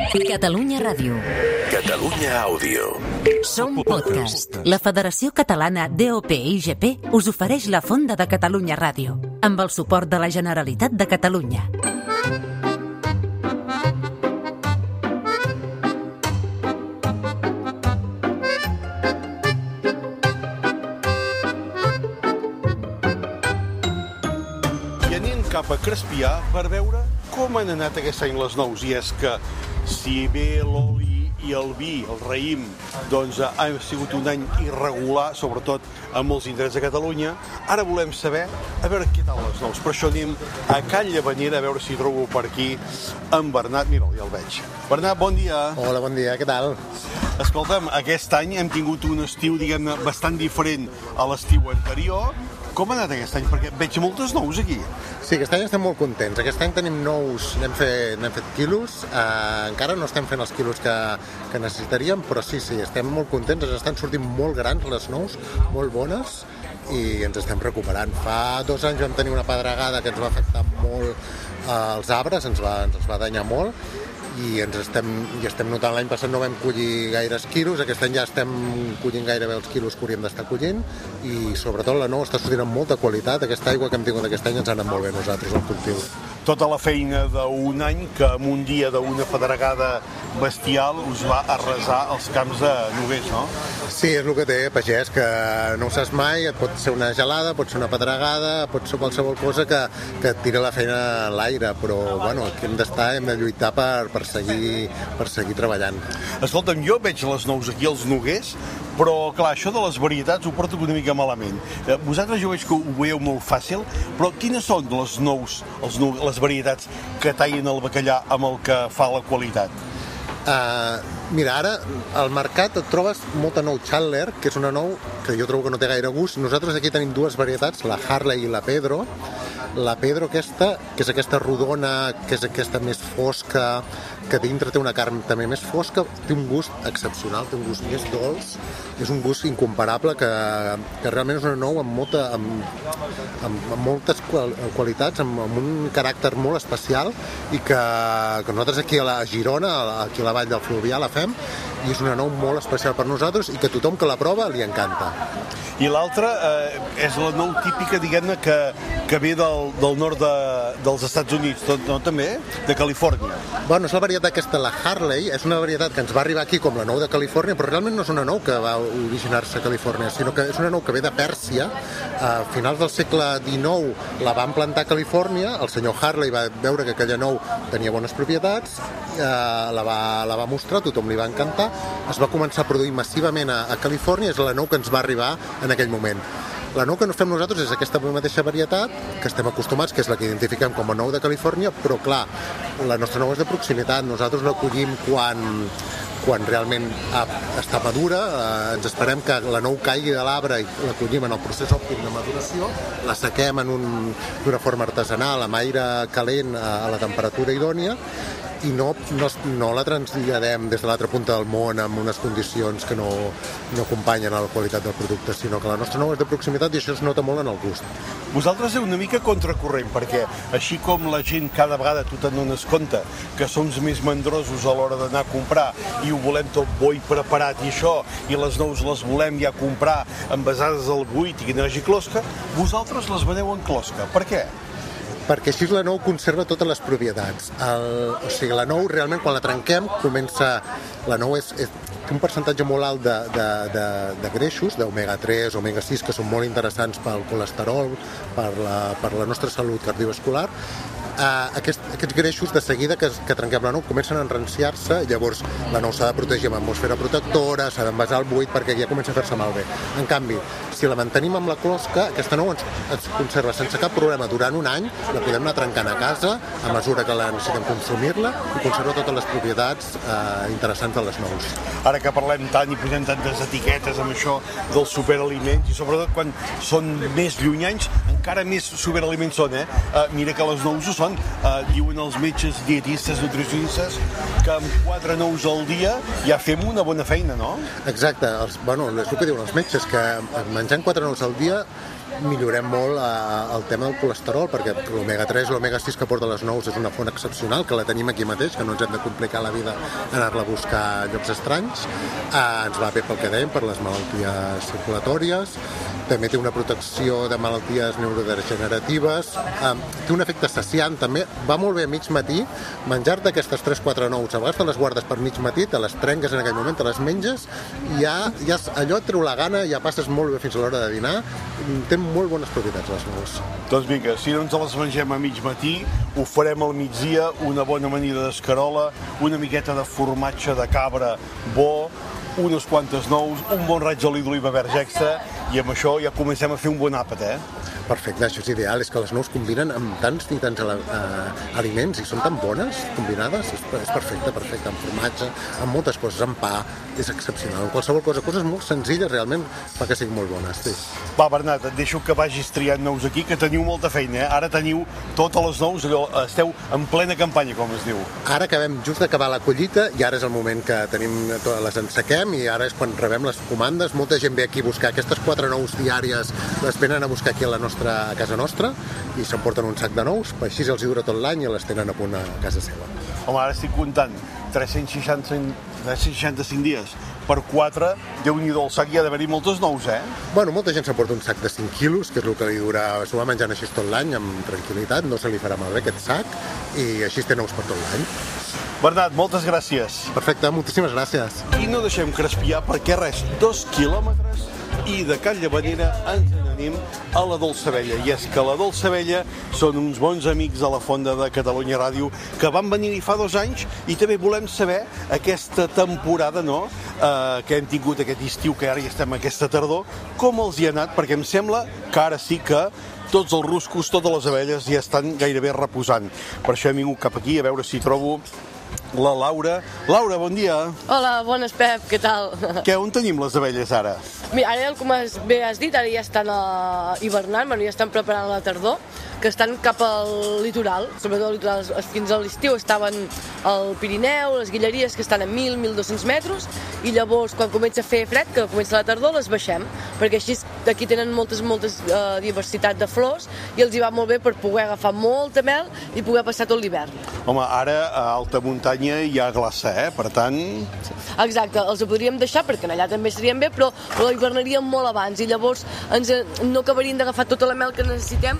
Catalunya Ràdio. Catalunya Àudio. Som podcast. La Federació Catalana DOP-IGP us ofereix la Fonda de Catalunya Ràdio, amb el suport de la Generalitat de Catalunya. I anem cap a Crespià per veure com han anat aquest any les nous. I és que si bé l'oli i el vi, el raïm, doncs ha sigut un any irregular, sobretot amb molts indrets de Catalunya, ara volem saber a veure què tal les nous. Per això anem a Can Llavanera a veure si trobo per aquí en Bernat. Mira, ja el veig. Bernat, bon dia. Hola, bon dia, què tal? Escolta'm, aquest any hem tingut un estiu, diguem-ne, bastant diferent a l'estiu anterior. Com ha anat aquest any? Perquè veig moltes nous aquí. Sí, aquest any estem molt contents. Aquest any tenim nous, n'hem fet quilos. Encara no estem fent els quilos que necessitaríem, però sí, estem molt contents. Ens estan sortint molt grans les nous, molt bones, i ens estem recuperant. Fa 2 anys vam tenir una pedregada que ens va afectar molt els arbres, ens va danyar molt, i estem notant, l'any passat no vam collir gaires quilos, aquest any ja estem collint gairebé els quilos que hauríem d'estar collint, i sobretot la nou està sortint amb molta qualitat. Aquesta aigua que hem tingut aquest any ens ha anat molt bé nosaltres al cultiu. Tota la feina d'un any que en un dia d'una pedregada bestial us va arrasar els camps de noguers, no? Sí, és el que té pagès, que no ho saps mai, et pot ser una gelada, pot ser una pedregada, pot ser qualsevol cosa que et tira la feina a l'aire, però bueno, aquí hem de lluitar per seguir treballant. Escolta'm, jo veig les nous aquí, els noguers, però clar, això de les varietats ho porto una mica malament. Vosaltres jo veig que ho veieu molt fàcil, però quines són les nous, les varietats que tallen el bacallà amb el que fa la qualitat? Mira, ara al mercat et trobes molta nou Chandler, que és una nou que jo trobo que no té gaire gust. Nosaltres aquí tenim 2 varietats, la Harley i la Pedro. La Pedro aquesta, que és aquesta rodona, que és aquesta més fosca, que dintre té una carn també més fosca, té un gust excepcional, té un gust més dolç, és un gust incomparable, que realment és una nou amb moltes qualitats, amb un caràcter molt especial, i que nosaltres aquí a Girona, aquí a la Vall del Fluvià, la fem, i és una nou molt especial per nosaltres i que tothom que la prova li encanta. I l'altra és la nou típica, diguem-ne, que ve del nord dels Estats Units, no també? De Califòrnia. Bueno, és la varietat aquesta, la Harley, és una varietat que ens va arribar aquí com la nou de Califòrnia, però realment no és una nou que va originar-se a Califòrnia, sinó que és una nou que ve de Pèrsia. A finals del segle XIX la van plantar a Califòrnia, el senyor Harley va veure que aquella nou tenia bones propietats, la va mostrar, tothom li va encantar, es va començar a produir massivament a Califòrnia, és la nou que ens va arribar en aquell moment. La nou que fem nosaltres és aquesta mateixa varietat, que estem acostumats, que és la que identifiquem com a nou de Califòrnia, però clar, la nostra nou és de proximitat, nosaltres la collim quan realment està madura, ens esperem que la nou caigui de l'arbre i la collim en el procés òptim de maduració, la sequem d'una forma artesanal, amb aire calent a la temperatura idònia, i no la traslladem des de l'altra punta del món amb unes condicions que no acompanyen a la qualitat del producte, sinó que la nostra nou és de proximitat i això es nota molt en el gust. Vosaltres heu una mica contracorrent, perquè així com la gent cada vegada tu te'n dones compte que som més mandrosos a l'hora d'anar a comprar i ho volem tot bo i preparat i això, i les nous les volem ja comprar envasades al buit i que no hi hagi closca, vosaltres les veneu en closca. Per què? Perquè així la nou conserva totes les propietats. O sigui, la nou realment quan la trenquem la nou té un percentatge molt alt de greixos, d'omega 3, omega 6, que són molt interessants pel colesterol, per la nostra salut cardiovascular. Aquests greixos de seguida que trenquem la nou comencen a enranciar-se, llavors la nou s'ha de protegir amb atmosfera protectora, s'ha d'envasar al buit perquè ja comença a fer-se malbé. En canvi, si la mantenim amb la closca, aquesta nou ens conserva sense cap problema durant un any, la podem anar trencant a casa a mesura que la necessitem consumir-la i conserva totes les propietats interessants de les nous. Ara que parlem tant i posem tantes etiquetes amb això dels superaliments i sobretot quan són més llunyans encara més superaliments són, mira que les nous ho són, diuen els metges dietistes, nutricionistes que amb 4 nous al dia ja fem una bona feina, no? Exacte, és el que diuen els metges, que menjant 4 nous al dia millorem molt el tema del colesterol, perquè l'omega-3 i l'omega-6 que porta les nous és una font excepcional, que la tenim aquí mateix, que no ens hem de complicar la vida anar-la a buscar a llocs estranys. Ens va bé pel que dèiem, per les malalties circulatòries, també té una protecció de malalties neurodegeneratives, té un efecte saciant també, va molt bé a mig matí, menjar-te aquestes 3-4 nous, a vegades te les guardes per mig matí, te les trenques en aquell moment, te les menges, i ja allò et treu la gana, ja passes molt bé fins a l'hora de dinar, té molt bones propietats les nous. Doncs vinga, si no ens les mengem a mig matí, ho farem al migdia, una bona amanida d'escarola, una miqueta de formatge de cabra bo, unes quantes nous, un bon raig d'oli d'oliva verge extra, i amb això ja comencem a fer un bon àpat, Perfecte, això és ideal, és que les nous combinen amb tants i tants aliments i són tan bones, combinades, és perfecte, amb formatge, amb moltes coses, amb pa, és excepcional, en qualsevol cosa, coses molt senzilles realment perquè siguin molt bones. Sí. Va, Bernat, et deixo que vagis triant nous aquí, que teniu molta feina, Ara teniu totes les nous, allò, esteu en plena campanya, com es diu. Ara acabem just d'acabar la collita i ara és el moment que les ensequem i ara és quan rebem les comandes. Molta gent ve aquí a buscar aquestes 4 nous diàries, les venen a buscar aquí a casa nostra i s'emporten un sac de nous, així els dura tot l'any i les tenen a punt a casa seva. Home, ara estic comptant 365 dies per 4, Déu-n'hi-do, el sac hi ha d'haver-hi moltes nous, Bueno, molta gent s'emporta un sac de 5 quilos, que és el que li dura, s'ho va menjant així tot l'any, amb tranquil·litat, no se li farà malbé aquest sac, i així té nous per tot l'any. Bernat, moltes gràcies. Perfecte, moltíssimes gràcies. I no deixem crespiar perquè res, 2 quilòmetres i de Can Llavanera ens n'anem a la Dolçavella. I és que la Dolçavella són uns bons amics de la Fonda de Catalunya Ràdio que van venir fa 2 anys i també volem saber aquesta temporada, que hem tingut aquest estiu, que ara ja estem aquesta tardor, com els hi ha anat, perquè em sembla que ara sí que tots els ruscos, totes les abelles ja estan gairebé reposant. Per això he vingut cap aquí a veure si trobo la Laura. Laura, bon dia. Hola, bones, Pep, què tal? On tenim les abelles ara? Mira, ara, com bé has dit, ara ja estan hivernant, ja estan preparant la tardor, que estan cap al litoral, sobretot al litoral, fins a l'estiu estaven al Pirineu, les Guilleries, que estan a 1.000-1.200 metres, i llavors, quan comença a fer fred, que comença la tardor, les baixem, perquè així aquí tenen moltes diversitat de flors, i els hi va molt bé per poder agafar molta mel i poder passar tot l'hivern. Home, ara a alta muntanya hi ha glaça, per tant... Exacte, els ho podríem deixar perquè allà també serien bé, però la hivernaríem molt abans i llavors no acabaríem d'agafar tota la mel que necessitem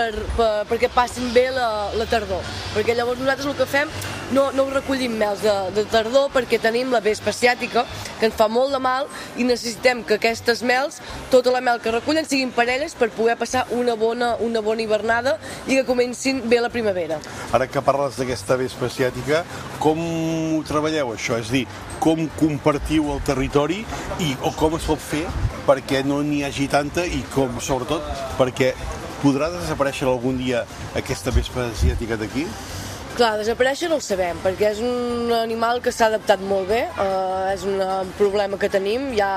perquè passin bé la tardor. Perquè llavors nosaltres el que fem no recollim mels de tardor perquè tenim la vespa asiàtica que ens fa molt de mal i necessitem que aquestes mels, tota la mel que recullen, siguin parelles per poder passar una bona hivernada i que comencin bé la primavera. Ara que parles d'aquesta vespa asiàtica, com ho treballeu això? És a dir, com compartiu el territori o com es pot fer perquè no n'hi hagi tanta i com, sobretot, perquè podrà desaparèixer algun dia aquesta vespa asiàtica d'aquí? Clar, desaparèixer no ho sabem, perquè és un animal que s'ha adaptat molt bé, és un problema que tenim, ja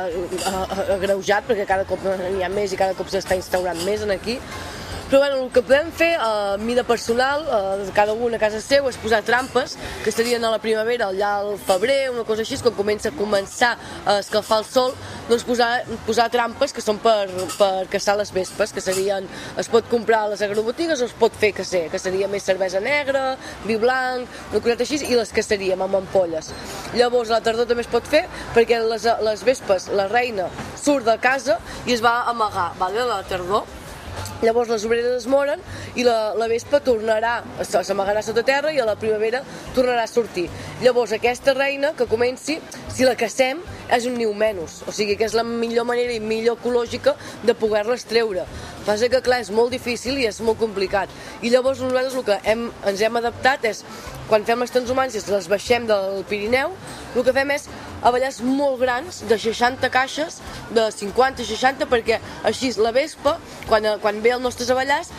agreujat, perquè cada cop n'hi ha més i cada cop s'està instaurant més aquí. Però el que podem fer a mida personal, cada un a casa seu, és posar trampes, que serien a la primavera, allà al febrer, una cosa així, quan comença a escalfar el sol, doncs posar trampes que són per caçar les vespes, que serien, es pot comprar a les agrobotigues o es pot fer cacer, que seria més cervesa negra, vi blanc, una coseta així, i les caçaríem amb ampolles. Llavors a la tardor també es pot fer perquè les vespes, la reina, surt de casa i es va amagar, a la tardor. Llavors les obreres es moren i la vespa s'amagarà sota terra i a la primavera tornarà a sortir. Llavors aquesta reina que comenci, si la cacem, és un niu menys, o sigui que és la millor manera i millor ecològica de poder-les treure. Passa que clar, és molt difícil i és molt complicat. I llavors nosaltres el que ens hem adaptat és, quan fem les transhumàncies, les baixem del Pirineu, el que fem és abellars molt grans, de 60 caixes, de 50-60, perquè així la vespa, quan ve als nostres abellars,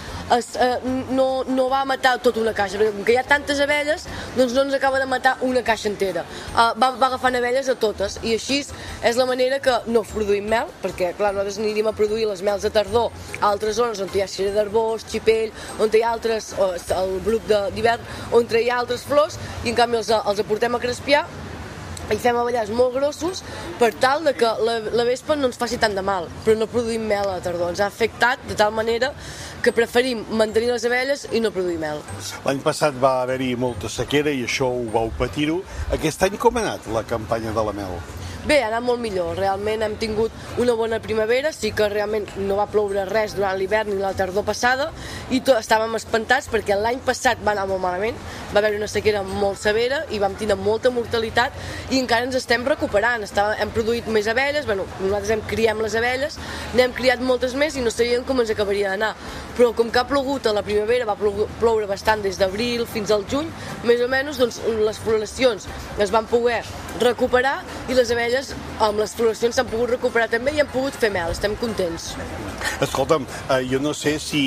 no va matar tota una caixa, perquè com que hi ha tantes abelles, doncs no ens acaba de matar una caixa entera. Va agafant abelles a totes, i així és la manera que no produïm mel, perquè clar, nosaltres aniríem a produir les mels de tardor a altres zones on hi ha cera d'arbós, xipell, on hi ha altres, el bruc d'hivern, on hi ha altres flors, i en canvi els aportem a Crespià i fem abellars molt grossos per tal de que la vespa no ens faci tant de mal, però no produïm mel a la tardor. Ens ha afectat de tal manera que preferim mantenir les abelles i no produir mel. L'any passat va haver-hi molta sequera i això ho vau patir-ho. Aquest any com ha anat la campanya de la mel? Bé, ha anat molt millor. Realment hem tingut una bona primavera, sí que realment no va ploure res durant l'hivern ni la tardor passada i estàvem espantats perquè l'any passat va anar molt malament, va haver una sequera molt severa i vam tenir molta mortalitat i encara ens estem recuperant. Hem produït més abelles, nosaltres criem les abelles, n'hem criat moltes més i no sabíem com ens acabaria d'anar. Però com que ha plogut a la primavera, va ploure bastant des d'abril fins al juny, més o menys doncs, les floracions es van poder recuperar i les abelles amb les floracions s'han pogut recuperar també i han pogut fer mel, estem contents. Escolta'm, jo no sé si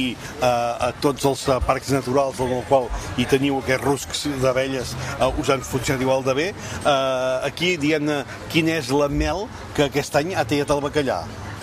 a tots els parcs naturals en el qual hi teniu aquests ruscs d'abelles us han funcionat igual de bé. Aquí, diguem-ne, quina és la mel que aquest any ha tallat el bacallà?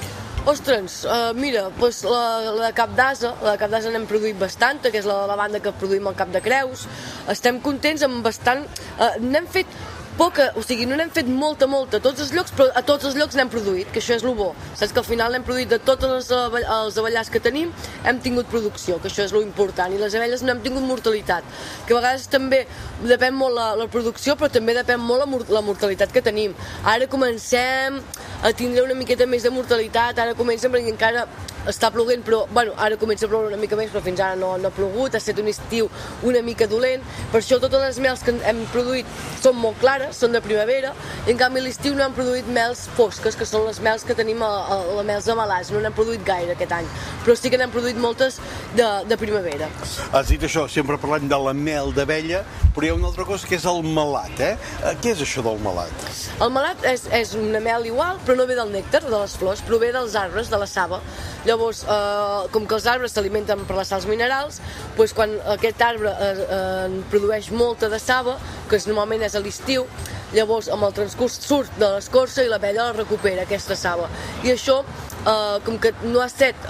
Ostres, mira, doncs la cap d'ase n'hem produït bastant, que és la lavanda que produïm al Cap de Creus. Estem contents amb bastant... N'hem fet poca, o sigui, no n'hem fet molta a tots els llocs, però a tots els llocs n'hem produït, que això és el bo. Saps que al final n'hem produït de tots els abellars que tenim, hem tingut producció, que això és lo important, i les abelles no hem tingut mortalitat, que a vegades també depèn molt la producció, però també depèn molt la mortalitat que tenim. Ara comencem a tindre una miqueta més de mortalitat, ara comencem perquè encara està ploguent, però ara comença a ploure una mica més, però fins ara no ha plogut, ha estat un estiu una mica dolent, per això totes les mels que hem produït són molt clares, són de primavera, i en canvi a l'estiu no hem produït mels fosques, que són les mels que tenim a mels de malàs, no n'hem produït gaire aquest any, però sí que n'hem produït moltes de primavera. Has dit això, sempre parlem de la mel d'abella, però hi ha una altra cosa que és el melat, Què és això del melat? El melat és una mel igual, però no ve del nèctar, de les flors, prové dels arbres, de la saba. Llavors, com que els arbres s'alimenten per les sals minerals, doncs quan aquest arbre produeix molta de saba, que normalment és a l'estiu, llavors amb el transcurs surt de l'escorça i l'abella la recupera, aquesta saba. I això, com que no ha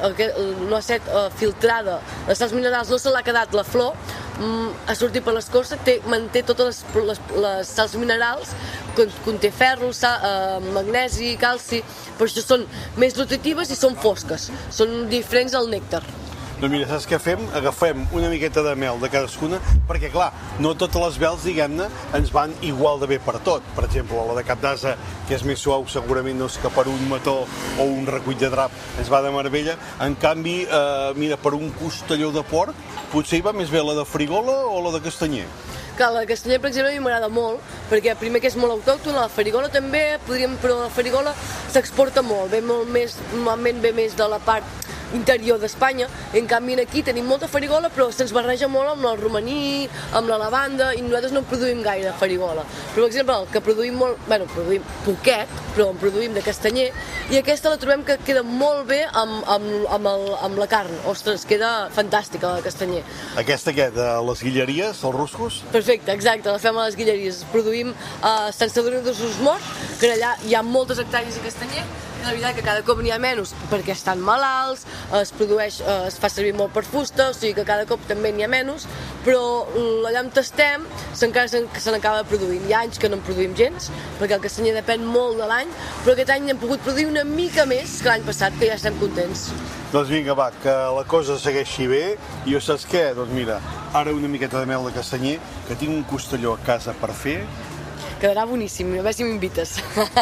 estat filtrada, les sals minerals no se l'ha quedat la flor, ha sortit per l'escorça, manté totes les sals minerals, conté ferro, magnesi, calci, per això són més nutritives i són fosques, són diferents al nèctar. Doncs mira, saps què fem? Agafem una miqueta de mel de cadascuna, perquè clar, no totes les mels, diguem-ne, ens van igual de bé per tot. Per exemple, la de cap d'ase, que és més suau, segurament no és que per un mató o un recull de drap ens va de meravella. En canvi, mira, per un costelló de porc, potser hi va més bé la de Farigola o la de Castanyer? Clar, la de Castanyer, per exemple, a mi m'agrada molt, perquè primer que és molt autòctona, la Farigola també, però la Farigola s'exporta molt, normalment ve més de la part interior d'Espanya, en canvi aquí tenim molta farigola però se'ns barreja molt amb el romaní, amb la lavanda i nosaltres no en produïm gaire farigola. Però per exemple el que produïm molt, produïm poquet, però en produïm de castanyer i aquesta la trobem que queda molt bé amb la carn, ostres, queda fantàstica la de castanyer. Aquesta què, de les guilleries, els ruscos? Perfecte, exacte, la fem a les guilleries. Produïm a Sant Sadurní d'Osos Morts, que allà hi ha moltes hectàrees de castanyer, i la veritat que cada cop n'hi ha menys perquè estan malalts, es fa servir molt per fusta, o sigui que cada cop també n'hi ha menys, però allà on estem encara se n'acaba produint. Hi ha anys que no en produïm gens, perquè el castanyer depèn molt de l'any, però aquest any hem pogut produir una mica més que l'any passat, que ja estem contents. Doncs vinga, va, que la cosa segueixi bé, i jo saps què? Doncs mira, ara una miqueta de mel de castanyer, que tinc un costelló a casa per fer. Quedarà boníssim, a veure si m'invites.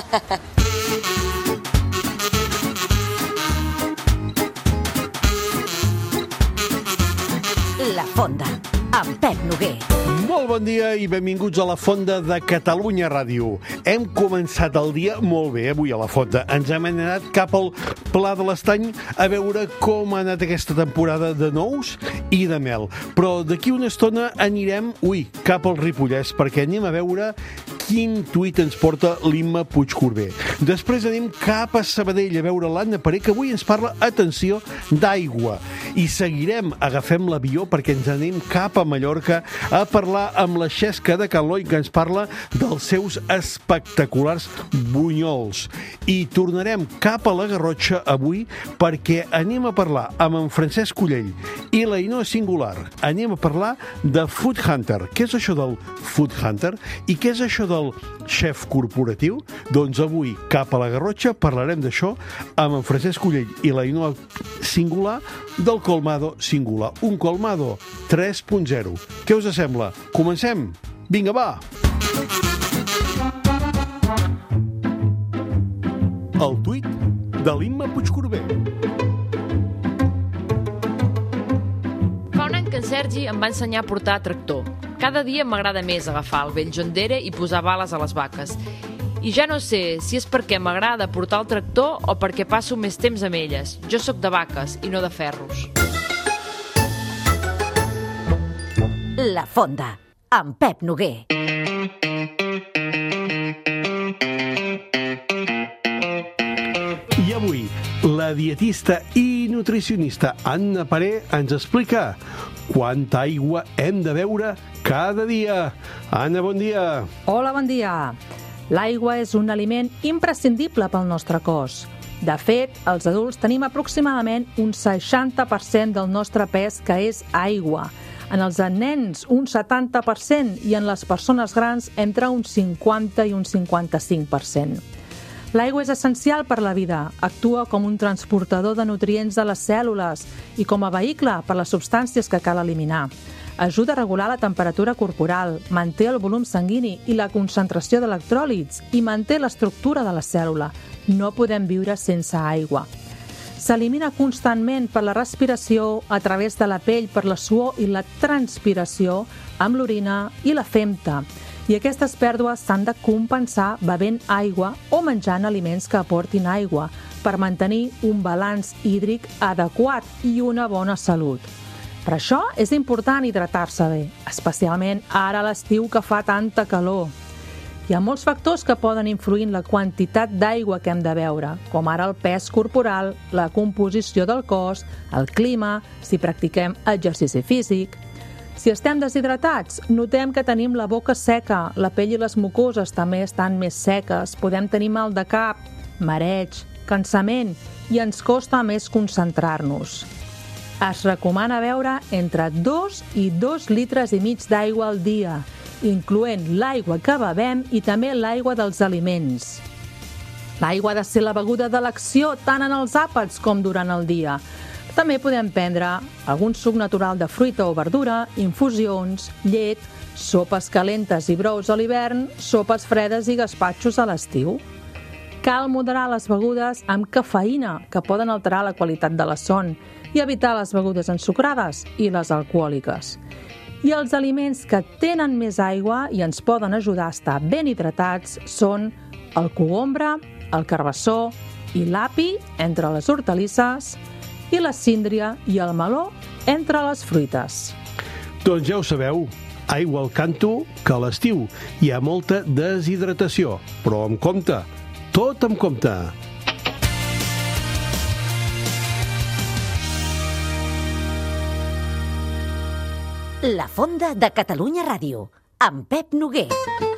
La Fonda, amb Pep Noguer. Molt bon dia i benvinguts a la Fonda de Catalunya Ràdio. Hem començat el dia molt bé avui a la Fonda. Ens hem anat cap al Pla de l'Estany a veure com ha anat aquesta temporada de nous i de mel. Però d'aquí una estona anirem, cap al Ripollès, perquè anem a veure quin tuit ens porta l'Imma Puigcorbé. Després anem cap a Sabadell a veure l'Anna Paré, que avui ens parla, atenció, d'aigua. I seguirem, agafem l'avió perquè ens anem cap a Mallorca a parlar amb la Xesca de Can Loi, que ens parla dels seus espectaculars bunyols. I tornarem cap a la Garrotxa avui perquè anem a parlar amb en Francesc Collell i la Ainhoa Singular. Anem a parlar de Food Hunter. Què és això del Food Hunter? I què és això de del xef corporatiu? Doncs avui, cap a la Garrotxa, parlarem d'això amb en Francesc Collell i la Ainhoa Singular del Colmado Singular. Un Colmado 3.0. Què us sembla? Comencem? Vinga, va! El tuit de l'Imma Puigcorbé. Fa un any que en Sergi em va ensenyar a portar tractor. Cada dia m'agrada més agafar el vell jondere i posar bales a les vaques. I ja no sé si és perquè m'agrada portar el tractor o perquè passo més temps amb elles. Jo sóc de vaques i no de ferros. La Fonda, amb Pep Noguer. I avui, la dietista i nutricionista Anna Paré ens explica quanta aigua hem de beure cada dia. Anna, bon dia. Hola, bon dia. L'aigua és un aliment imprescindible pel nostre cos. De fet, els adults tenim aproximadament un 60% del nostre pes que és aigua. En els nens, un 70%, i en les persones grans, entre un 50 i un 55%. L'aigua és essencial per la vida. Actua com un transportador de nutrients a les cèl·lules i com a vehicle per les substàncies que cal eliminar. Ajuda a regular la temperatura corporal, manté el volum sanguini i la concentració d'electròlits i manté l'estructura de la cèl·lula. No podem viure sense aigua. S'elimina constantment per la respiració, a través de la pell per la suor i la transpiració, amb l'orina i la femta. I aquestes pèrdues s'han de compensar bevent aigua o menjant aliments que aportin aigua per mantenir un balanç hídric adequat i una bona salut. Per això és important hidratar-se bé, especialment ara a l'estiu que fa tanta calor. Hi ha molts factors que poden influir en la quantitat d'aigua que hem de beure, com ara el pes corporal, la composició del cos, el clima, si practiquem exercici físic. Si estem deshidratats, notem que tenim la boca seca, la pell i les mucoses també estan més seques, podem tenir mal de cap, mareig, cansament i ens costa més concentrar-nos. Es recomana beure entre 2 i 2 litres i mig d'aigua al dia, incloent l'aigua que bevem i també l'aigua dels aliments. L'aigua ha de ser la beguda d'elecció tant en els àpats com durant el dia. També podem prendre algun suc natural de fruita o verdura, infusions, llet, sopes calentes i brous a l'hivern, sopes fredes i gaspatxos a l'estiu. Cal moderar les begudes amb cafeïna, que poden alterar la qualitat de la son, i evitar les begudes ensucrades i les alcohòliques. I els aliments que tenen més aigua i ens poden ajudar a estar ben hidratats són el cogombre, el carbassó i l'api, entre les hortalisses, i la síndria i el meló entre les fruites. Doncs ja ho sabeu, aigua al canto, que a l'estiu hi ha molta deshidratació, però amb compte, tot amb compte. La Fonda de Catalunya Ràdio, amb Pep Noguer.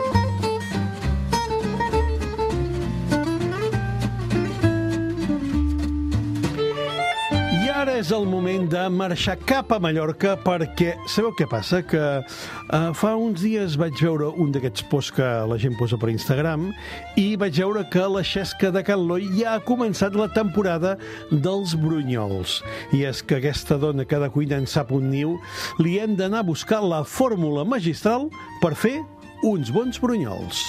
Ara és el moment de marxar cap a Mallorca perquè sabeu què passa? Que fa uns dies vaig veure un d'aquests posts que la gent posa per Instagram i vaig veure que la Xesca de Can Loi ja ha començat la temporada dels brunyols. I és que aquesta dona que de cuina en sap un niu, li hem d'anar a buscar la fórmula magistral per fer uns bons brunyols.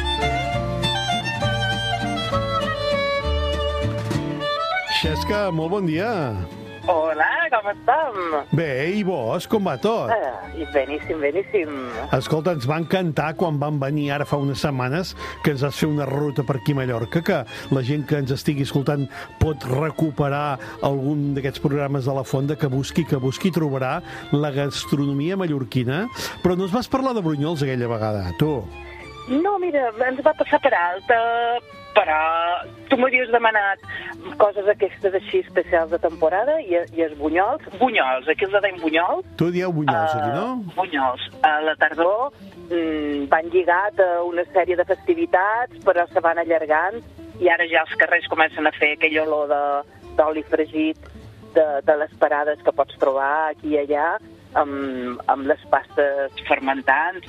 Xesca, molt bon dia. Hola, com estem? Bé, i vos, com va tot? Beníssim, beníssim. Escolta, ens va encantar quan van venir ara fa unes setmanes que ens vas fer una ruta per aquí a Mallorca, que la gent que ens estigui escoltant pot recuperar algun d'aquests programes de la Fonda, que busqui, trobarà la gastronomia mallorquina. Però no ens vas parlar de brunyols aquella vegada, tu? No, mira, ens va passar per alta, però tu m'havies demanat coses aquestes així especials de temporada i els bunyols, aquí els deim bunyols. Tu dieu bunyols aquí, no? Bunyols. A la tardor van lligat a una sèrie de festivitats, però se van allargant i ara ja els carrers comencen a fer aquella olor d'oli fregit de les parades que pots trobar aquí i allà. amb les pastes fermentants.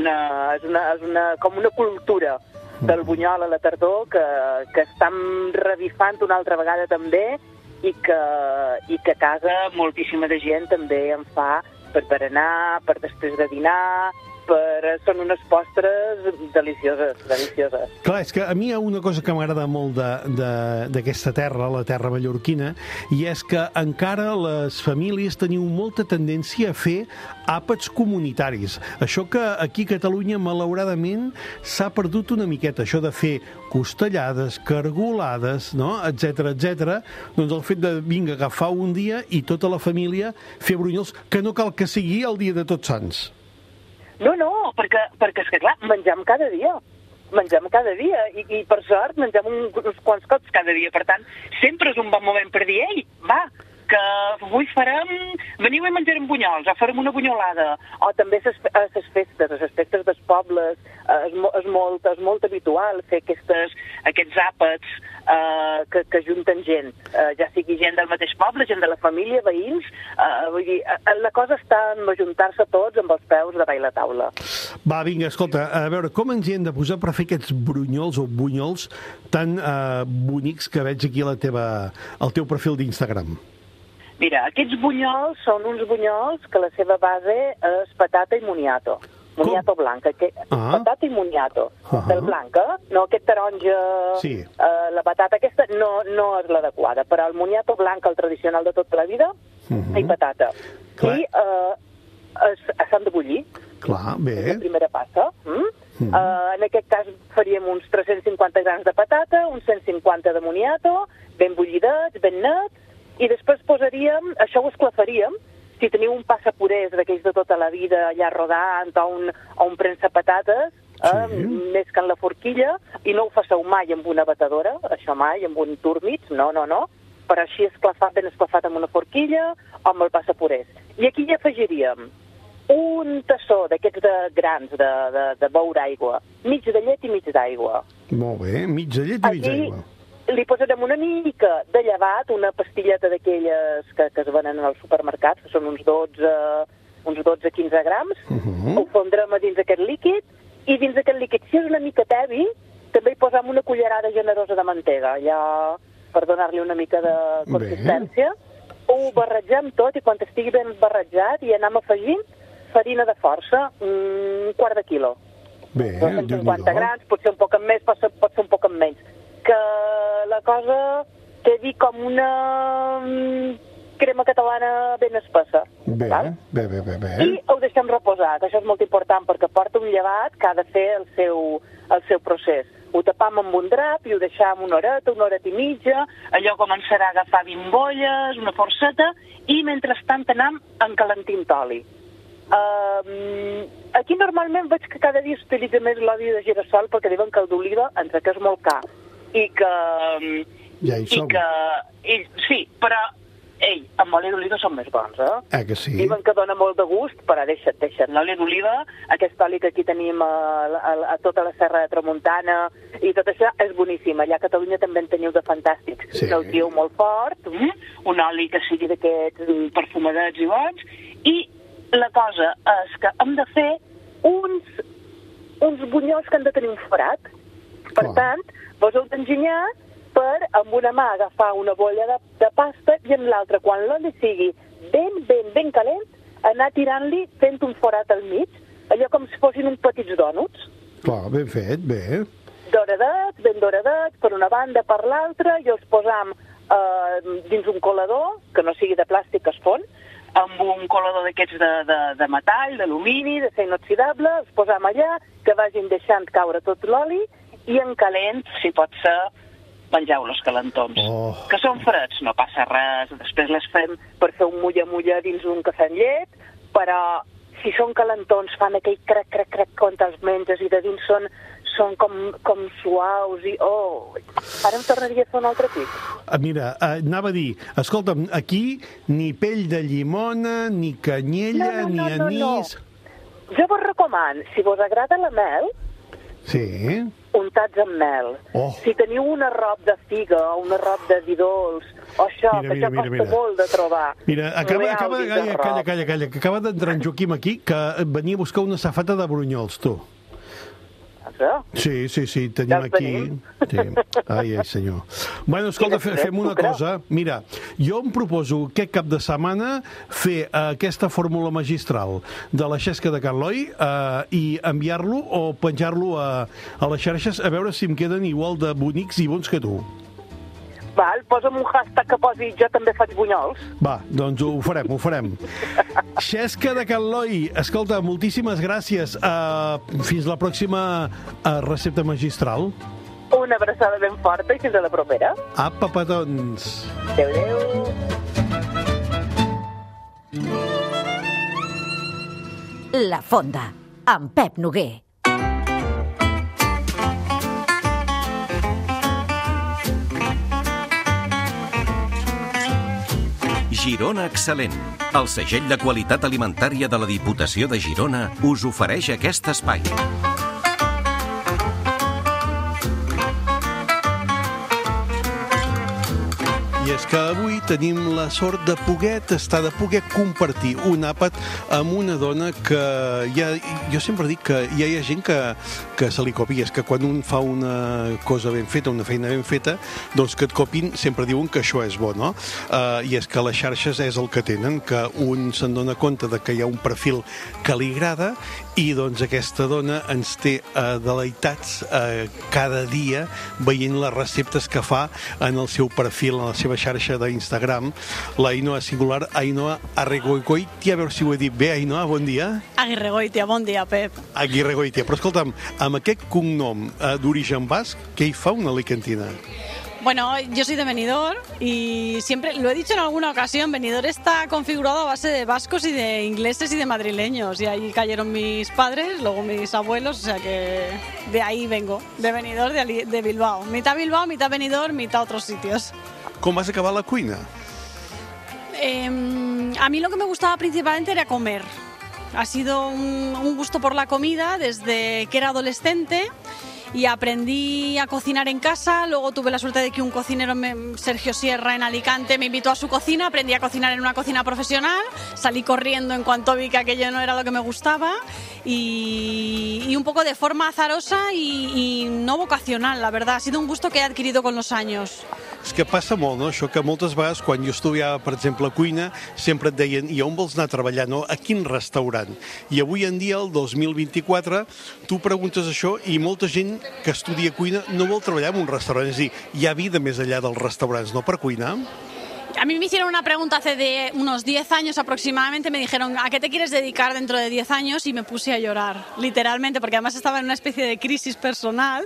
Com una cultura del bunyol a la tardor que estan revifant una altra vegada també i que a casa moltíssima de gent també en fa per berenar, per després de dinar, són unes postres delicioses. Clar, és que a mi hi ha una cosa que m'agrada molt d'aquesta terra, la terra mallorquina, i és que encara les famílies teniu molta tendència a fer àpats comunitaris. Això que aquí a Catalunya, malauradament, s'ha perdut una miqueta, això de fer costellades, cargolades, no? etcètera. Doncs el fet de, vinga, agafar un dia i tota la família fer brunyols, que no cal que sigui el dia de Tots Sants. No, perquè és que, clar, mengem cada dia i per sort mengem uns quants cops cada dia. Per tant, sempre és un bon moment per dir, ei, va, que avui veniu i menjarem bunyols, o farem una bunyolada. O també a les festes dels pobles és molt habitual fer aquests àpats que ajunten gent, ja sigui gent del mateix poble, gent de la família, veïns. Vull dir, la cosa està en ajuntar-se tots amb els peus davall la taula. Va, vinga, escolta, a veure, com ens hi hem de posar per fer aquests brunyols o bunyols tan bonics que veig aquí al teu perfil d'Instagram? Mira, aquests bunyols són uns bunyols que la seva base és patata i moniato. Moniato blanca. Patata i moniato. Del blanca, no aquest taronja, sí. La patata aquesta no és l'adequada, però el moniato blanc, el tradicional de tota la vida, i patata. Clar. I s'han de bullir. Clar, bé. És la primera passa. En aquest cas faríem uns 350 grams de patata, uns 150 de moniato, ben bullidets, ben nets, i després posaríem, això ho esclafaríem, si teniu un passapurés d'aquells de tota la vida allà rodant o un prensapatates, més que en la forquilla, i no ho faceu mai amb una batedora, això mai, amb un túrmid, no, però així ben esclafat amb una forquilla o amb el passapurés. I aquí hi afegiríem un tassó d'aquests grans de beure aigua, mig de llet i mig d'aigua. Molt bé, mig de llet i mig d'aigua. Li posarem una mica de llevat, una pastilleta d'aquelles que es venen als supermercats, que són uns 12-15 grams, ho fondrem a dins d'aquest líquid, i dins d'aquest líquid, si és una mica tebi, també hi posem una cullerada generosa de mantega, ja per donar-li una mica de consistència. Ho barregem tot, i quan estigui ben barrejat hi anem afegint farina de força, un quart de quilo. 250 grams, pot ser un poc més, pot ser un poc menys. Que la cosa quedi com una crema catalana ben espessa. Bé. I ho deixem reposar, que això és molt important, perquè porta un llevat que ha de fer el seu procés. Ho tapam amb un drap i ho deixam una horeta i mitja, allò començarà a agafar bimbolles, una forceta, i mentrestant anem encalentint oli. Aquí normalment veig que cada dia s'utilitza més l'oli de girassol perquè diuen que el d'oliva ens és molt car. I que... Ja hi som. Sí, però, amb oli d'oliva són més bons, que sí? Diuen que dona molt de gust, però deixa't. L'oli d'oliva, aquest oli que aquí tenim a tota la Serra de Tramuntana, i tot això és boníssim. Allà a Catalunya també en teniu de fantàstics. Sí. El trieu molt fort, un oli que sigui d'aquests perfumadets i bons, i la cosa és que hem de fer uns bunyols que han de tenir un forat. Per tant, vos heu d'enginyar per, amb una mà, agafar una bolla de pasta i amb l'altra, quan l'oli sigui ben calent, anar tirant-li fent un forat al mig, allò com si fossin uns petits dònuts. Clar, ben fet, bé. Doradets, ben doradets, per una banda, per l'altra, i els posam dins un colador, que no sigui de plàstic, que es fon, amb un colador d'aquests de metall, d'alumini, de ser inoxidable, els posam allà, que vagin deixant caure tot l'oli, i en calent, si pot ser, mengeu-los calentons. Que són freds, no passa res. Després les fem per fer un mulla dins un cafè amb llet, però si són calentons fan aquell crec quan te'ls menges i de dins són com suaus i ara em tornaria a fer un altre pic. Mira, anava a dir, escolta'm, aquí ni pell de llimona, ni canyella, ni anís... Jo vos recomano, si vos agrada la mel, sí, un untats amb mel. Si teniu un arrop de figa o un arrop de vi dolç, o això, que això costa molt de trobar. Mira, calla, que acaba d'entrar en Joaquim aquí, que venia a buscar una safata de brunyols, tu. Sí, tenim aquí... Sí. Ai, senyor. Bueno, escolta, fem una cosa. Mira, jo em proposo aquest cap de setmana fer aquesta fórmula magistral de la xesca de Can Loi i enviar-lo o penjar-lo a les xarxes a veure si em queden igual de bonics i bons que tu. Val, posa'm un hashtag que posi jo també faig bunyols. Va, doncs ho farem. Xesca de Can Loi, escolta, moltíssimes gràcies. Fins la pròxima recepta magistral. Una abraçada ben forta i fins a la propera. Apa, petons. Adéu. La Fonda, amb Pep Noguer. Girona Excel·lent. El segell de qualitat alimentària de la Diputació de Girona us ofereix aquest espai. I és que avui tenim la sort de poder compartir un àpat amb una dona que jo sempre dic que ja hi ha gent que se li copia. És que quan un fa una cosa ben feta, una feina ben feta, doncs que et copin sempre diuen que això és bo, no? I és que les xarxes és el que tenen, que un se'n dona compte de que hi ha un perfil que li agrada i doncs aquesta dona ens té deleitats cada dia veient les receptes que fa en el seu perfil, en la seva xarxa d'Instagram, la Ainhoa singular, Ainhoa Aguirregoitia, a veure si ho he dit bé. Ainhoa, bon dia. Aguirregoitia, bon dia, Pep. Aguirregoitia, però escolta'm, amb aquest cognom d'origen basc, què hi fa una alicantina? Bueno, yo soy de Benidorm y siempre, lo he dicho en alguna ocasión, Benidorm está configurado a base de vascos y de ingleses y de madrileños. Y ahí cayeron mis padres, luego mis abuelos, o sea que de ahí vengo, de Benidorm, de Bilbao. Mitad Bilbao, mitad Benidorm, mitad otros sitios. Com vas acabar la cuina? A mí lo que me gustaba principalmente era comer. Ha sido un gusto por la comida desde que era adolescente. Y aprendí a cocinar en casa, luego tuve la suerte de que un cocinero, Sergio Sierra, en Alicante, me invitó a su cocina, aprendí a cocinar en una cocina profesional, salí corriendo en cuanto vi que aquello no era lo que me gustaba y un poco de forma azarosa y no vocacional, la verdad, ha sido un gusto que he adquirido con los años. És que passa molt, no? Això que moltes vegades quan jo estudiava, per exemple, cuina, sempre et deien, i on vols anar a treballar, no? A quin restaurant? I avui en dia, el 2024, tu preguntes això i molta gent que estudia cuina no vol treballar en un restaurant. És a dir, hi ha vida més enllà dels restaurants, no? Per cuinar. A mí me hicieron una pregunta hace unos 10 años aproximadamente, me dijeron, ¿a qué te quieres dedicar dentro de 10 años? Y me puse a llorar, literalmente, porque además estaba en una especie de crisis personal,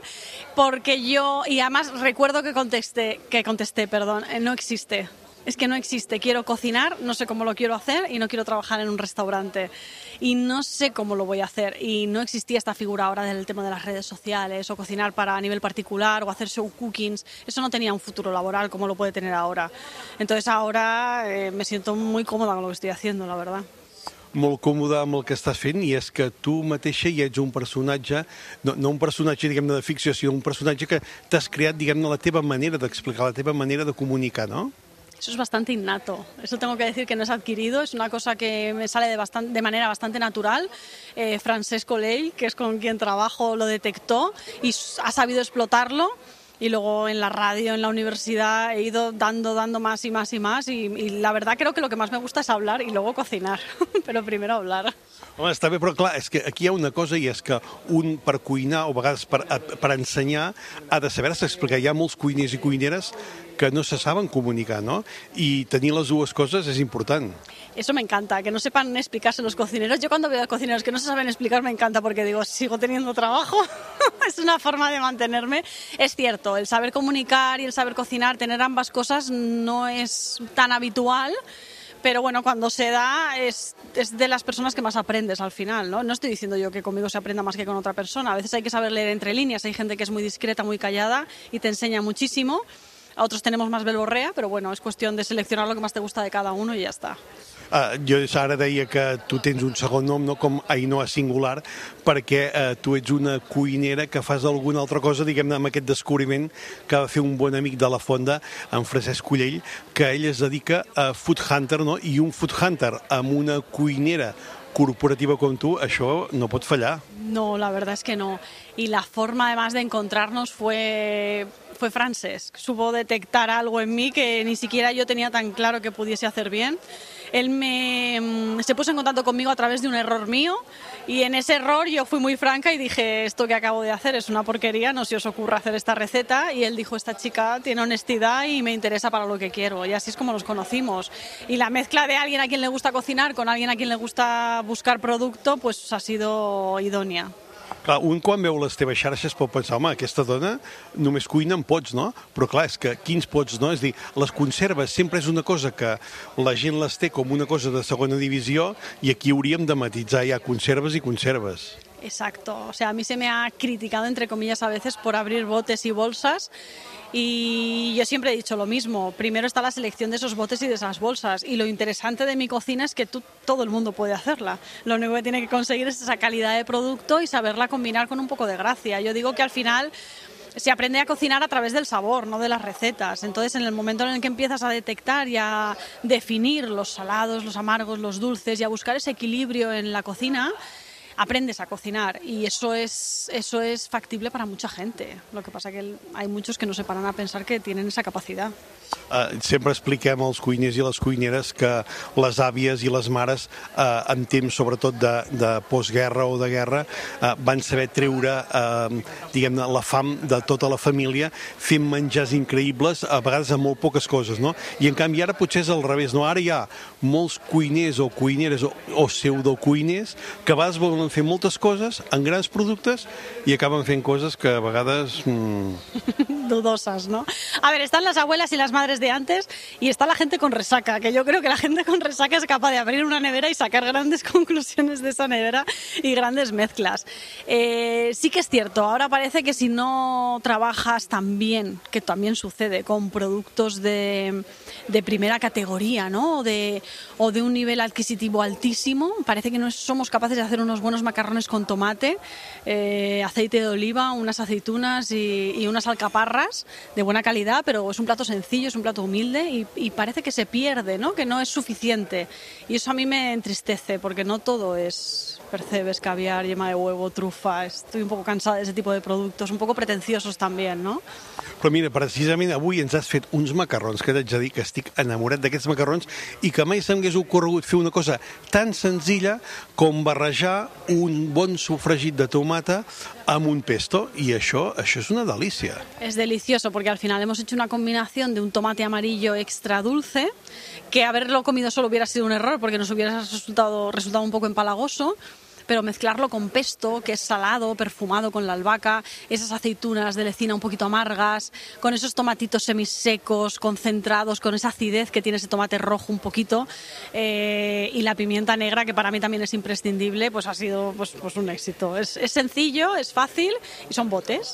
y además recuerdo que contesté, no existe. Es que no existe, quiero cocinar, no sé cómo lo quiero hacer y no quiero trabajar en un restaurante. Y no sé cómo lo voy a hacer. Y no existía esta figura ahora del tema de las redes sociales o cocinar a nivel particular o hacer show cookings. Eso no tenía un futuro laboral como lo puede tener ahora. Entonces ahora me siento muy cómoda con lo que estoy haciendo, la verdad. Molt còmode amb el que estàs fent, i és que tu mateixa hi ets un personatge, no un personatge, diguem-ne, de ficció, sinó un personatge que t'has creat, diguem-ne, la teva manera d'explicar, la teva manera de comunicar, no? Eso es bastante innato, eso tengo que decir que no es adquirido, es una cosa que me sale de manera bastante natural. Francesco Ley, que es con quien trabajo, lo detectó y ha sabido explotarlo. Y luego en la radio, en la universidad, he ido dando más y más y más. Y la verdad creo que lo que más me gusta es hablar y luego cocinar, però primer hablar. Home, està bé, però clar, és que aquí hi ha una cosa, i és que un per cuinar, o a vegades per ensenyar, ha de saber-se explicar. Hi ha molts cuiners i cuineres que no se saben comunicar, ¿no? Y tenir las dues cosas es important. Eso me encanta, que no sepan explicarse los cocineros. Yo cuando veo a cocineros que no se saben explicar me encanta porque digo, sigo teniendo trabajo. Es una forma de mantenerme. Es cierto, el saber comunicar y el saber cocinar, tener ambas cosas no es tan habitual. Pero bueno, cuando se da es de las personas que más aprendes al final, ¿no? No estoy diciendo yo que conmigo se aprenda más que con otra persona. A veces hay que saber leer entre líneas. Hay gente que es muy discreta, muy callada y te enseña muchísimo. A otros tenemos más verborrea, pero bueno, es cuestión de seleccionar lo que más te gusta de cada uno y ya está. Jo ara deia que tu tens un segon nom, no com Ainhoa singular, perquè tu ets una cuinera que fas alguna altra cosa, diguem-ne, amb aquest descobriment que va fer un bon amic de la Fonda, en Francesc Collell, que ell es dedica a Food Hunter, no? I un Food Hunter amb una cuinera corporativa com tú, això no pot fallar. No, la verdad es que no. Y la forma además de encontrarnos fue Francesc. Supo detectar algo en mí que ni siquiera yo tenía tan claro que pudiese hacer bien. Él se puso en contacto conmigo a través de un error mío y en ese error yo fui muy franca y dije, esto que acabo de hacer es una porquería, no se os ocurra hacer esta receta. Y él dijo, esta chica tiene honestidad y me interesa para lo que quiero. Y así es como nos conocimos. Y la mezcla de alguien a quien le gusta cocinar con alguien a quien le gusta buscar producto, pues ha sido idónea. Clar, un quan veu les teves xarxes pot pensar, home, aquesta dona només cuina amb pots, no? Però clar, és que quins pots, no? És a dir, les conserves sempre és una cosa que la gent les té com una cosa de segona divisió i aquí hauríem de matitzar ja conserves i conserves. Exacto, o sea, a mí se me ha criticado, entre comillas, a veces por abrir botes y bolsas y yo siempre he dicho lo mismo, primero está la selección de esos botes y de esas bolsas y lo interesante de mi cocina es que todo el mundo puede hacerla, lo único que tiene que conseguir es esa calidad de producto y saberla combinar con un poco de gracia. Yo digo que al final se aprende a cocinar a través del sabor, no de las recetas. Entonces, en el momento en el que empiezas a detectar y a definir los salados, los amargos, los dulces y a buscar ese equilibrio en la cocina, aprendes a cocinar y eso es factible para mucha gente. Lo que pasa que hay muchos que no se paran a pensar que tienen esa capacidad. Sempre expliquem als cuiners i les cuineres que les àvies i les mares en temps sobretot de postguerra o de guerra van saber treure diguem-ne la fam de tota la família fent menjars increïbles, a vegades amb molt poques coses, no? I en canvi ara potser és al revés, no? Ara hi ha molts cuiners o cuineres o pseudocuiners que a vegades volen fer moltes coses en grans productes i acaben fent coses que a vegades dudosas, ¿no? A ver, están las abuelas y las madres de antes y está la gente con resaca, que yo creo que la gente con resaca es capaz de abrir una nevera y sacar grandes conclusiones de esa nevera y grandes mezclas. Sí que es cierto, ahora parece que si no trabajas tan bien, que también sucede con productos de primera categoría, ¿no? O de un nivel adquisitivo altísimo, parece que no somos capaces de hacer unos buenos macarrones con tomate, aceite de oliva, unas aceitunas y unas alcaparras de buena calidad, pero es un plato sencillo, es un plato humilde y parece que se pierde, ¿no? Que no es suficiente. Y eso a mí me entristece, porque no todo es percebes, caviar, yema de huevo, trufa. Estoy un poco cansada de ese tipo de productos, un poco pretenciosos también, ¿no? Però mira, precisament avui ens has fet uns macarrons que t'haig de dir que estic enamorat d'aquests macarrons i que mai s'hagués ocorregut fer una cosa tan senzilla com barrejar un bon sofregit de tomata amb un pesto y això es una delicia. Es delicioso porque al final hemos hecho una combinación de un tomate amarillo extra dulce que haberlo comido solo hubiera sido un error porque nos hubiera resultado un poco empalagoso, pero mezclarlo con pesto, que es salado, perfumado con la albahaca, esas aceitunas de lecina un poquito amargas, con esos tomatitos semisecos, concentrados, con esa acidez que tiene ese tomate rojo un poquito, y la pimienta negra, que para mí también es imprescindible, pues ha sido pues un éxito. Es sencillo, es fàcil, i són botes.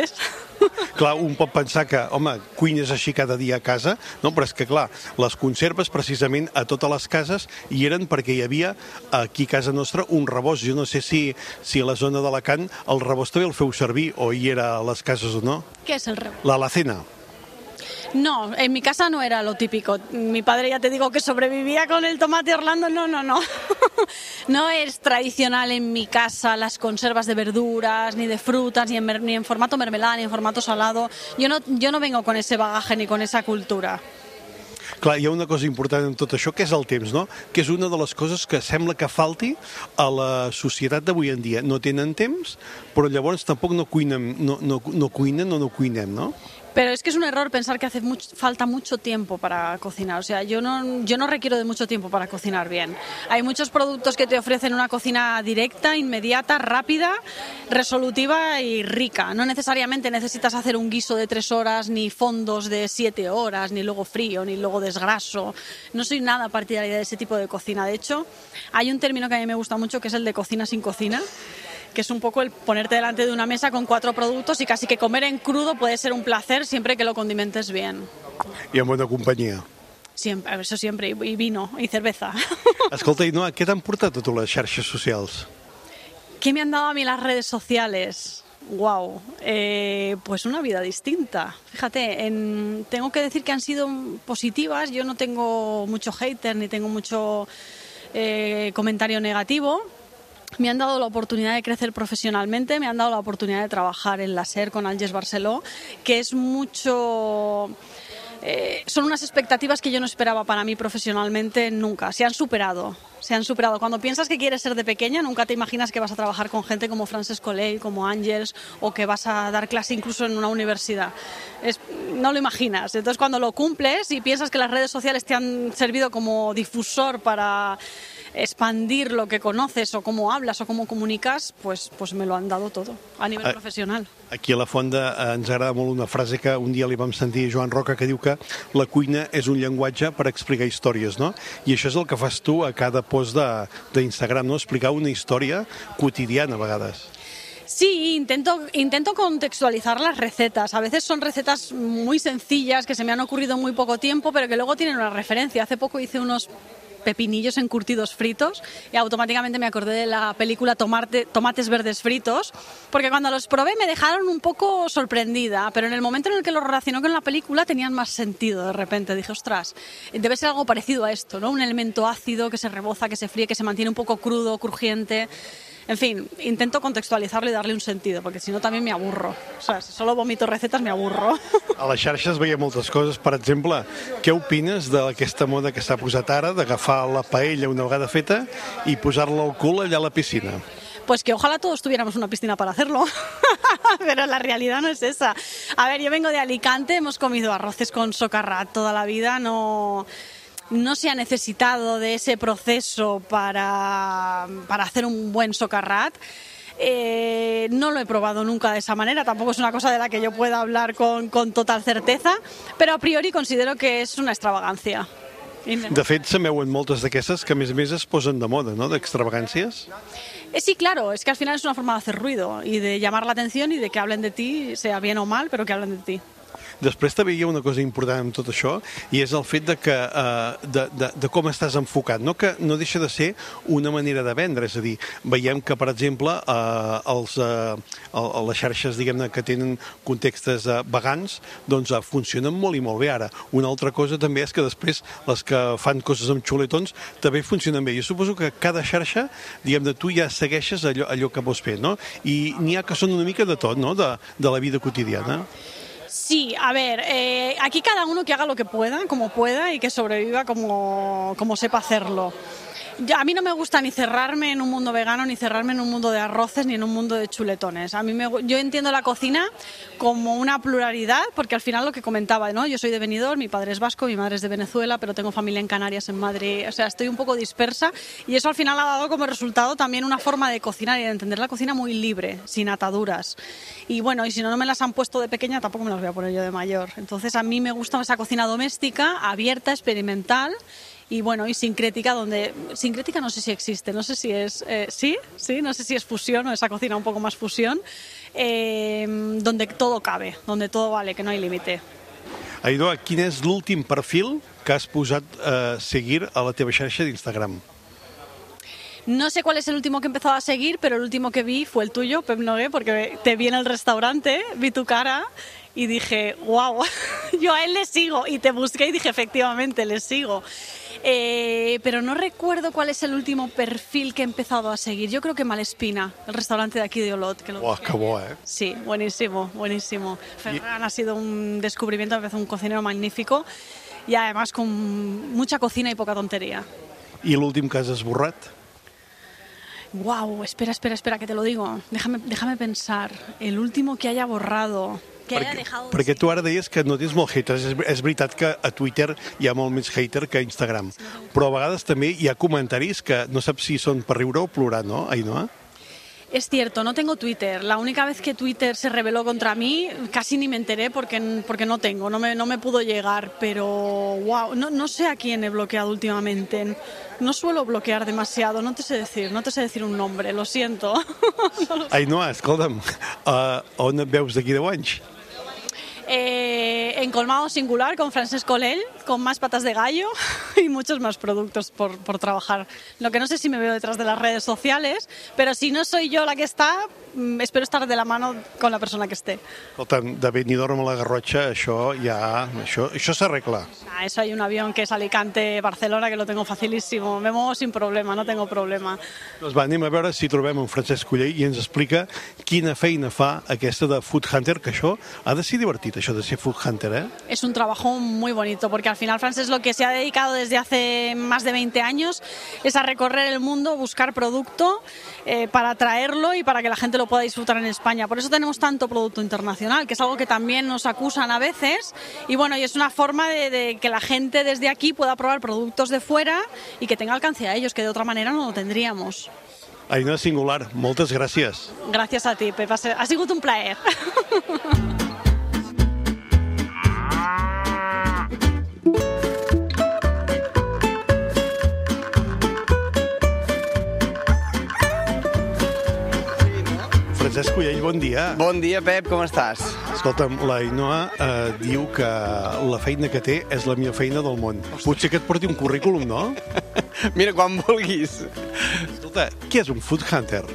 Clar, un pot pensar que, home, cuines així cada dia a casa, no? Però és que, clar, les conserves precisament a totes les cases hi eren perquè hi havia aquí a casa nostra un rebost. Jo no sé si a la zona d'Alacant el rebost també el feu servir o hi era a les cases o no. ¿Qué es el rebost? La alacena. No, en mi casa no era lo típico. Mi padre, ya te digo, que sobrevivía con el tomate Orlando. No. No es tradicional en mi casa las conservas de verduras, ni de frutas, ni en formato mermelada, ni en formato salado. Yo no vengo con ese bagaje ni con esa cultura. Clar, hi ha una cosa important en tot això, que és el temps, no? Que és una de les coses que sembla que falti a la societat d'avui en dia. No tenen temps, però llavors tampoc no cuinen o no cuinem, no? Pero es que es un error pensar que hace falta mucho tiempo para cocinar. O sea, yo no requiero de mucho tiempo para cocinar bien. Hay muchos productos que te ofrecen una cocina directa, inmediata, rápida, resolutiva y rica. No necesariamente necesitas hacer un guiso de 3 horas, ni fondos de 7 horas, ni luego frío, ni luego desgraso. No soy nada partidaria de ese tipo de cocina. De hecho, hay un término que a mí me gusta mucho, que es el de cocina sin cocina, que es un poco el ponerte delante de una mesa con 4 productos y casi que comer en crudo puede ser un placer siempre que lo condimentes bien. I en bona companyia. Siempre, eso siempre, y vino, y cerveza. Escolta, Ainhoa, què t'han portat a tu les xarxes socials? ¿Qué me han dado a mí las redes sociales? Wow, pues una vida distinta. Fíjate, tengo que decir que han sido positivas. Yo no tengo mucho hater ni tengo mucho comentario negativo. Me han dado la oportunidad de crecer profesionalmente, me han dado la oportunidad de trabajar en la SER con Àngels Barceló, que es mucho... son unas expectativas que yo no esperaba para mí profesionalmente nunca. Se han superado. Cuando piensas que quieres ser de pequeña, nunca te imaginas que vas a trabajar con gente como Frances Colley, como Àngels, o que vas a dar clase incluso en una universidad. No lo imaginas. Entonces, cuando lo cumples y piensas que las redes sociales te han servido como difusor para expandir lo que conoces o cómo hablas o cómo comunicas, pues me lo han dado todo a nivel profesional. Aquí a la Fonda ens agrada molt una frase que un dia li vam sentir a Joan Roca, que diu que la cuina és un llenguatge per explicar històries, no? I això és el que fas tu a cada post d'Instagram, no? Explicar una història quotidiana a vegades. Sí, intento contextualizar las recetas. A veces son recetas muy sencillas que se me han ocurrido en muy poco tiempo, pero que luego tienen una referencia. Hace poco hice unos pepinillos encurtidos fritos y automáticamente me acordé de la película Tomates verdes fritos, porque cuando los probé me dejaron un poco sorprendida, pero en el momento en el que los relacionó con la película tenían más sentido. De repente dije, ostras, debe ser algo parecido a esto, ¿no? Un elemento ácido que se reboza, que se fríe, que se mantiene un poco crudo, crujiente. En fin, intento contextualizarlo y darle un sentido, porque si no también me aburro. O sea, si solo vomito recetas me aburro. A les xarxes veiem moltes coses. Per exemple, què opines d'aquesta moda que s'ha posat ara d'agafar la paella una vegada feta i posar-la al cul allà a la piscina? Pues que ojalá todos tuviéramos una piscina para hacerlo, pero la realidad no es esa. A ver, yo vengo de Alicante, hemos comido arroces con socarrat toda la vida, no se ha necesitado de ese proceso para hacer un buen socarrat. No lo he probado nunca de esa manera, tampoco es una cosa de la que yo pueda hablar con total certeza, pero a priori considero que es una extravagancia. De fet, se veuen moltes d'aquestes que a més es posen de moda, no?, d'extravagàncies. Sí, claro, es que al final es una forma de hacer ruido y de llamar la atención y de que hablen de ti, sea bien o mal, pero que hablen de ti. Després també hi ha una cosa important amb tot això, i és el fet de com estàs enfocat, no? Que no deixa de ser una manera de vendre, és a dir, veiem que, per exemple, les xarxes, diguem-ne, que tenen contextes vegans, doncs funcionen molt i molt bé ara. Una altra cosa també és que després les que fan coses amb xuletons també funcionen bé. Jo suposo que cada xarxa, diguem-ne, tu ja segueixes allò que vols fer, no? I n'hi ha que són una mica de tot, no?, de la vida quotidiana. Sí, a ver, aquí cada uno que haga lo que pueda, como pueda, y que sobreviva como sepa hacerlo. A mí no me gusta ni cerrarme en un mundo vegano, ni cerrarme en un mundo de arroces, ni en un mundo de chuletones. Yo entiendo la cocina como una pluralidad, porque al final lo que comentaba, ¿no? Yo soy de Benidorm, mi padre es vasco, mi madre es de Venezuela, pero tengo familia en Canarias, en Madrid, o sea, estoy un poco dispersa, y eso al final ha dado como resultado también una forma de cocinar y de entender la cocina muy libre, sin ataduras. Y bueno, y si no me las han puesto de pequeña, tampoco me las voy a poner yo de mayor. Entonces a mí me gusta esa cocina doméstica, abierta, experimental, y bueno, y sincrética, sincrética no sé si existe, no sé si es, sí, no sé si es fusión o esa cocina un poco más fusión, donde todo cabe, donde todo vale, que no hay límite. Ainhoa, quin és l'últim perfil que has posat a seguir a la teva xarxa d'Instagram? No sé cuál es el último que he empezado a seguir, pero el último que vi fue el tuyo, Pep Nogué, porque te vi en el restaurante, vi tu cara y dije, wow, yo a él le sigo, y te busqué y dije, efectivamente, le sigo. Pero no recuerdo cuál es el último perfil que he empezado a seguir. Yo creo que Malespina, el restaurante de aquí de Olot. Que ¡Guau, qué bo, eh! Sí, buenísimo, buenísimo. Ferran ha sido un descubrimiento, me parece un cocinero magnífico y además con mucha cocina y poca tontería. I l'últim que has esborrat? Wow, espera, que te lo digo. Déjame pensar. El último que haya borrado... Perquè tu ara deies que no tens molt haters. És veritat que a Twitter hi ha molt més hater que a Instagram, però a vegades també hi ha comentaris que no saps si són per riure o plorar, no, Ainhoa? Es cierto, no tengo Twitter. La única vez que Twitter se rebeló contra mí, casi ni me enteré porque no tengo, no me pudo llegar, pero wow, no sé a quién he bloqueado últimamente. No suelo bloquear demasiado, no te sé decir un nombre, lo siento. Ainhoa, escolta'm, on et veus d'aquí 10 anys? He en colmado singular con Francesc Colell, con más patas de gallo y muchos más productos por trabajar. Lo que no sé si me veo detrás de las redes sociales, pero si no soy yo la que está, espero estar de la mano con la persona que esté. Escolta'm, de Benidorm a la Garrotxa, això s'arregla. Eso hay un avión que es Alicante-Barcelona que lo tengo facilísimo, me muevo sin problema, no tengo problema. Doncs va, anem a veure si trobem en Francesc Colell i ens explica quina feina fa aquesta de Food Hunter, que això ha de ser divertit, això de ser Food Hunter, eh? Es un trabajo muy bonito, porque al final Francesc lo que se ha dedicado desde hace más de 20 años es a recorrer el mundo, buscar producto para traerlo y para que la gente lo pueda disfrutar en España. Por eso tenemos tanto producto internacional, que es algo que también nos acusan a veces, y bueno, y es una forma de que la gente desde aquí pueda probar productos de fuera y que tenga alcance a ellos, que de otra manera no lo tendríamos. Aina Singular, moltes gràcies. Gràcies a ti, Pep, ha sigut un plaer. Francesc Colell, bon dia. Bon dia, Pep, com estàs? Escolta'm, la Ainhoa diu que la feina que té és la millor feina del món. Potser que et porti un currículum, no? Mira, quan vulguis. Escolta, què és un Food Hunter?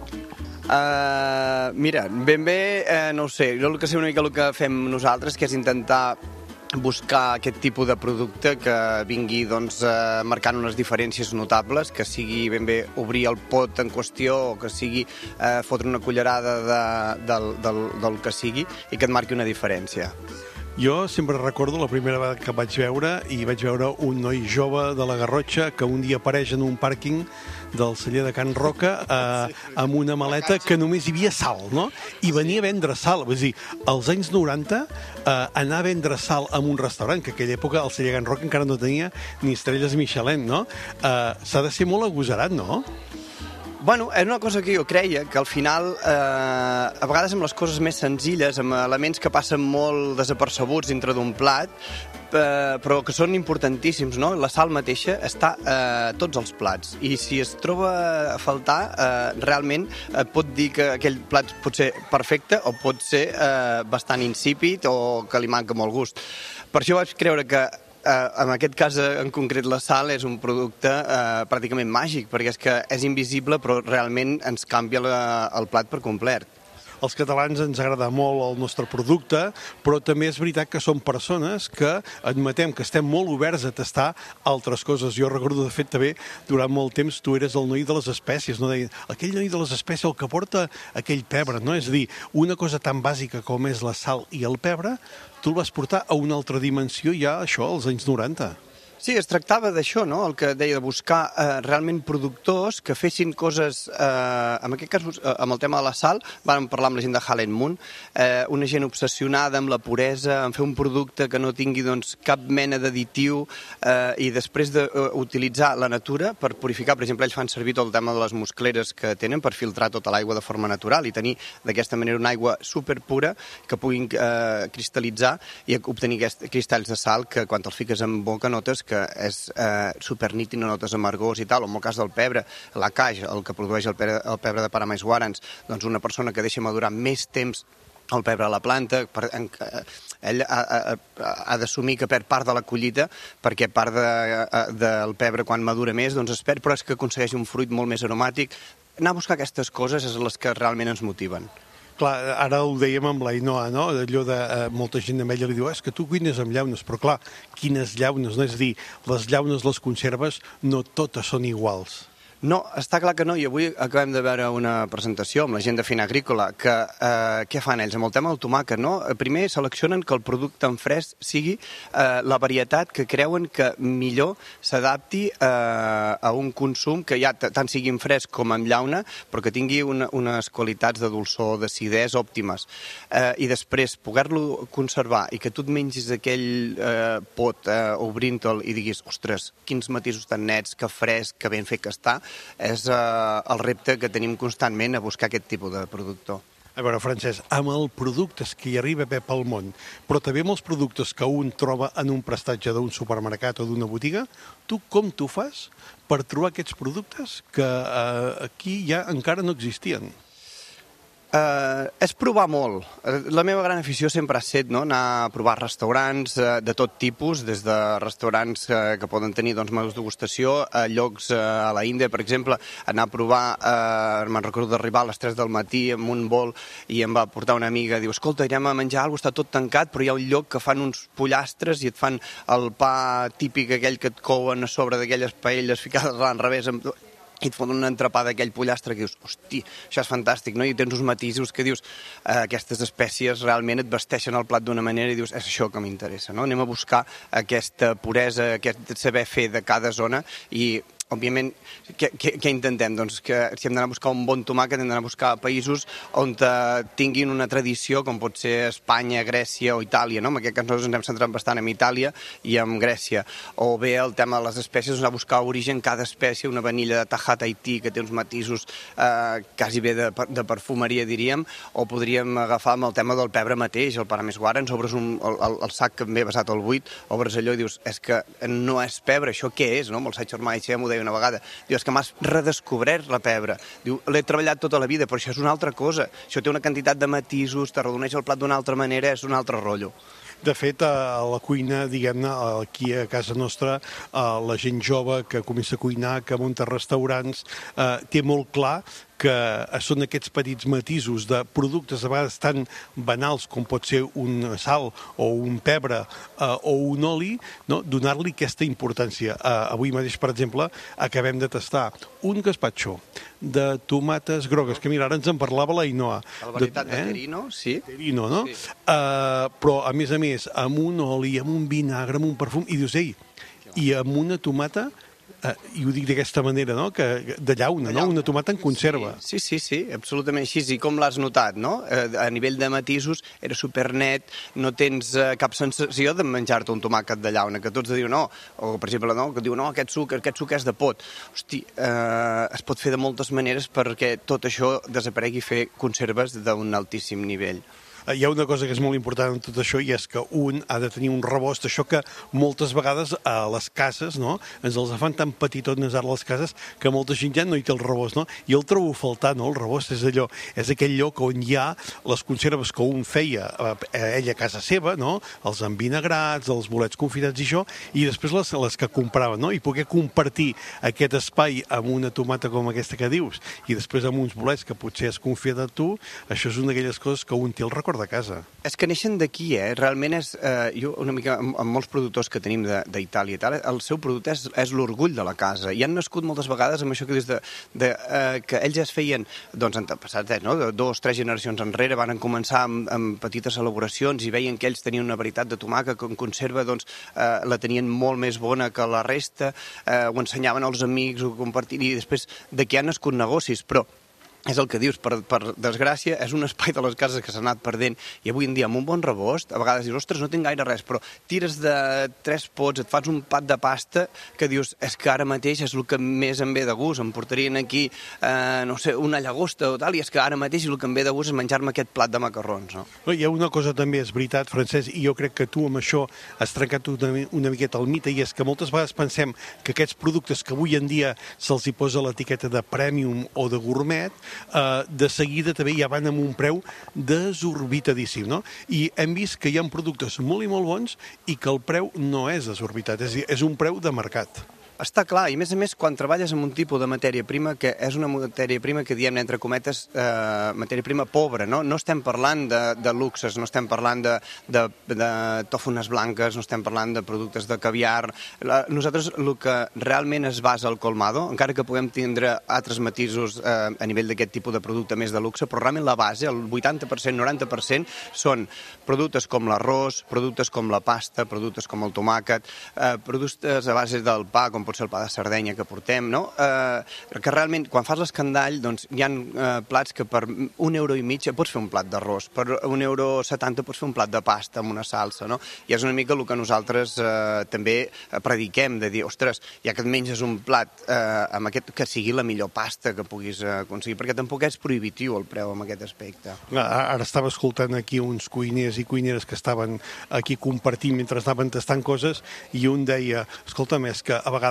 Mira, ben bé, no ho sé. Jo el que sé una mica el que fem nosaltres, que és intentar buscar aquest tipus de producte que vingui marcant unes diferències notables, que sigui ben bé obrir el pot en qüestió o que sigui fotre una cullerada del que sigui i que et marqui una diferència. Jo sempre recordo la primera vegada que vaig veure un noi jove de la Garrotxa que un dia apareix en un pàrquing del celler de Can Roca amb una maleta que només hi havia sal, no? I venia a vendre sal. Vull dir, als anys 90 anar a vendre sal en un restaurant, que en aquella època el celler Can Roca encara no tenia ni estrelles Michelin, no? S'ha de ser molt agosarat, no? Bueno, és una cosa que jo creia, que al final, a vegades amb les coses més senzilles, amb elements que passen molt desapercebuts dintre d'un plat, però que són importantíssims, no? La sal mateixa està a tots els plats, i si es troba a faltar, realment pot dir que aquell plat pot ser perfecte o pot ser bastant insípid o que li manca molt gust. Per això vaig creure que en aquest cas en concret la sal és un producte pràcticament màgic, perquè és que és invisible però realment ens canvia el plat per complet. Els catalans ens agrada molt el nostre producte, però també és veritat que som persones que admetem que estem molt oberts a tastar altres coses. Jo recordo, de fet, també, durant molt temps, tu eres el noi de les espècies, no? Deien, aquell noi de les espècies, el que porta aquell pebre, no? És a dir, una cosa tan bàsica com és la sal i el pebre, tu el vas portar a una altra dimensió ja, això, als anys 90. Sí, es tractava d'això, no? El que deia de buscar realment productors que fessin coses, en aquest cas amb el tema de la sal, vam parlar amb la gent de Hallen Moon, una gent obsessionada amb la puresa, en fer un producte que no tingui cap mena d'additiu i després d'utilitzar la natura per purificar. Per exemple, ells fan servir tot el tema de les muscleres que tenen per filtrar tota l'aigua de forma natural i tenir d'aquesta manera una aigua superpura que puguin cristal·litzar i obtenir aquests cristalls de sal que quan els fiques en boca notes que és supernítid, no notes amargors i tal, o en el cas del pebre, la cage, el que produeix el pebre de Parameswarens, doncs una persona que deixa madurar més temps el pebre a la planta, ell ha d'assumir que perd part de la collita perquè part del pebre quan madura més doncs es perd, però és que aconsegueix un fruit molt més aromàtic. Anar a buscar aquestes coses és les que realment ens motiven. Clar, ara ho dèiem amb l'Ainoa, no? Allò de molta gent amb ella li diu és que tu cuines amb llaunes, però clar, quines llaunes, no? És a dir, les llaunes, les conserves, no totes són iguals. No, està clar que no, i avui acabem de veure una presentació amb la gent de Fina Agrícola, que què fan ells amb el tema del tomàquet, no? Primer seleccionen que el producte en fresc sigui la varietat que creuen que millor s'adapti a un consum que ja tant sigui en fresc com en llauna, però que tingui unes qualitats de dolçor, d'acidesa òptimes. I després poder-lo conservar i que tu et mengis aquell pot obrint-te'l i diguis, ostres, quins matisos tan nets, que fresc, que ben fet que està, és el repte que tenim constantment a buscar aquest tipus de productor. A veure, Francesc, amb els productes que hi arriba pel món, però també amb els productes que un troba en un prestatge d'un supermercat o d'una botiga, tu com t'ho fas per trobar aquests productes que aquí ja encara no existien? És provar molt. La meva gran afició sempre ha estat anar a provar restaurants de tot tipus, des de restaurants que poden tenir menús degustació, a llocs a la Índia, per exemple, anar a provar, me'n recordo d'arribar a les 3 del matí amb un vol i em va portar una amiga, diu, escolta, irem a menjar alguna cosa, està tot tancat, però hi ha un lloc que fan uns pollastres i et fan el pa típic aquell que et couen a sobre d'aquelles paelles ficades a l'enrevés i et foten una entrepada d'aquell pollastre que dius, hosti, això és fantàstic, no? I tens uns matisos que dius, aquestes espècies realment et vesteixen el plat d'una manera i dius, és això que m'interessa, no? Anem a buscar aquesta puresa, aquest saber fer de cada zona i òbviament, què intentem? Doncs que si hem d'anar a buscar un bon tomàquet, hem d'anar a buscar països on tinguin una tradició, com pot ser Espanya, Grècia o Itàlia, no? En aquest cas nosaltres ens hem centrat bastant en Itàlia i en Grècia. O bé el tema de les espècies, anar a buscar origen cada espècie, una vanilla de Tahat Haití, que té uns matisos quasi bé de perfumeria, diríem, o podríem agafar amb el tema del pebre mateix, el Parameswara, ens obres el sac que ve basat al buit, obres allò i dius, és que no és pebre, això què és, no? Amb el Saichor Maiche m'ho deia una vegada, diu, és que m'has redescobert la pebre, diu, l'he treballat tota la vida, però això és una altra cosa, això té una quantitat de matisos, t'arrodoneix el plat d'una altra manera, és un altre rotllo. De fet, a la cuina, diguem-ne, aquí a casa nostra, la gent jove que comença a cuinar, que munta restaurants, té molt clar que són aquests petits matisos de productes a vegades tan banals com pot ser un sal o un pebre o un oli, no? Donar-li aquesta importància. Avui mateix, per exemple, acabem de tastar un gazpacho de tomates grogues, que mira, ara ens en parlava la Ainhoa. La varietat de Terino, sí. Terino, no? Sí. Però, a més, amb un oli, amb un vinagre, amb un perfum, i dius, ei, i amb una tomata, i ho dic d'aquesta manera, no? Que de llauna, no? Una tomata en conserva. Sí, absolutament així. I com l'has notat, no? A nivell de matisos era supernet, no tens cap sensació de menjar-te un tomàquet de llauna, que tots diuen no, o per exemple, no, que diuen no, aquest suc és de pot. Hosti, es pot fer de moltes maneres perquè tot això desaparegui i fer conserves d'un altíssim nivell. Hi ha una cosa que és molt important en tot això i és que un ha de tenir un rebost, això que moltes vegades a les cases, no? Ens els fan tan petitones ara les cases que molta gent ja no hi té el rebost, no? I el trobo a faltar, no? El rebost és allò, és aquell lloc on hi ha les conserves que un feia ella a casa seva, no? Els envinagrats, els bolets confitats i això, i després les que comprava, no? I poder compartir aquest espai amb una tomata com aquesta que dius i després amb uns bolets que potser has confiat a tu, això és una d'aquelles coses que un té el record de casa. És que neixen d'aquí, realment és... Jo, una mica, amb molts productors que tenim d'Itàlia i tal, el seu producte és l'orgull de la casa. I han nascut moltes vegades amb això que dius que ells ja es feien, doncs, passats, no? De 2 o 3 generacions enrere, van començar amb petites elaboracions i veien que ells tenien una varietat de tomàquet que en conserva, doncs, la tenien molt més bona que la resta, ho ensenyaven als amics, ho compartien, i després d'aquí han nascut negocis, però és el que dius, per desgràcia, és un espai de les cases que s'ha anat perdent i avui en dia amb un bon rebost, a vegades dius, ostres, no tinc gaire res, però tires de 3 pots, et fas un pat de pasta que dius, és que ara mateix és el que més em ve de gust, em portarien aquí, no sé, una llagosta o tal, i és que ara mateix el que em ve de gust és menjar-me aquest plat de macarrons, no? Hi ha una cosa també, és veritat, Francesc, i jo crec que tu amb això has trencat una miqueta el mite, i és que moltes vegades pensem que aquests productes que avui en dia se'ls hi posa l'etiqueta de premium o de gourmet, de seguida també ja van amb un preu desorbitadíssim, no? I hem vist que hi ha productes molt i molt bons i que el preu no és desorbitat, és a dir, és un preu de mercat. Està clar, i a més, quan treballes amb un tipus de matèria prima que és una matèria prima que diem, entre cometes, matèria prima pobra, no? No estem parlant de luxes, no estem parlant de tòfones blanques, no estem parlant de productes de caviar. Nosaltres, el que realment es basa al colmado, encara que puguem tindre altres matisos a nivell d'aquest tipus de producte més de luxe, però realment la base, el 80%, 90%, són productes com l'arròs, productes com la pasta, productes com el tomàquet, productes a base del pa, com pot ser el pa de Sardenya que portem, no? Que realment, quan fas l'escandall, doncs hi ha plats que per €1,50 pots fer un plat d'arròs, per €1,70 pots fer un plat de pasta amb una salsa, no? I és una mica el que nosaltres també prediquem, de dir, ostres, ja que et menges un plat amb aquest, que sigui la millor pasta que puguis aconseguir, perquè tampoc és prohibitiu el preu en aquest aspecte. Ara estava escoltant aquí uns cuiners i cuineres que estaven aquí compartint mentre estaven tastant coses i un deia, escolta'm, és que a vegades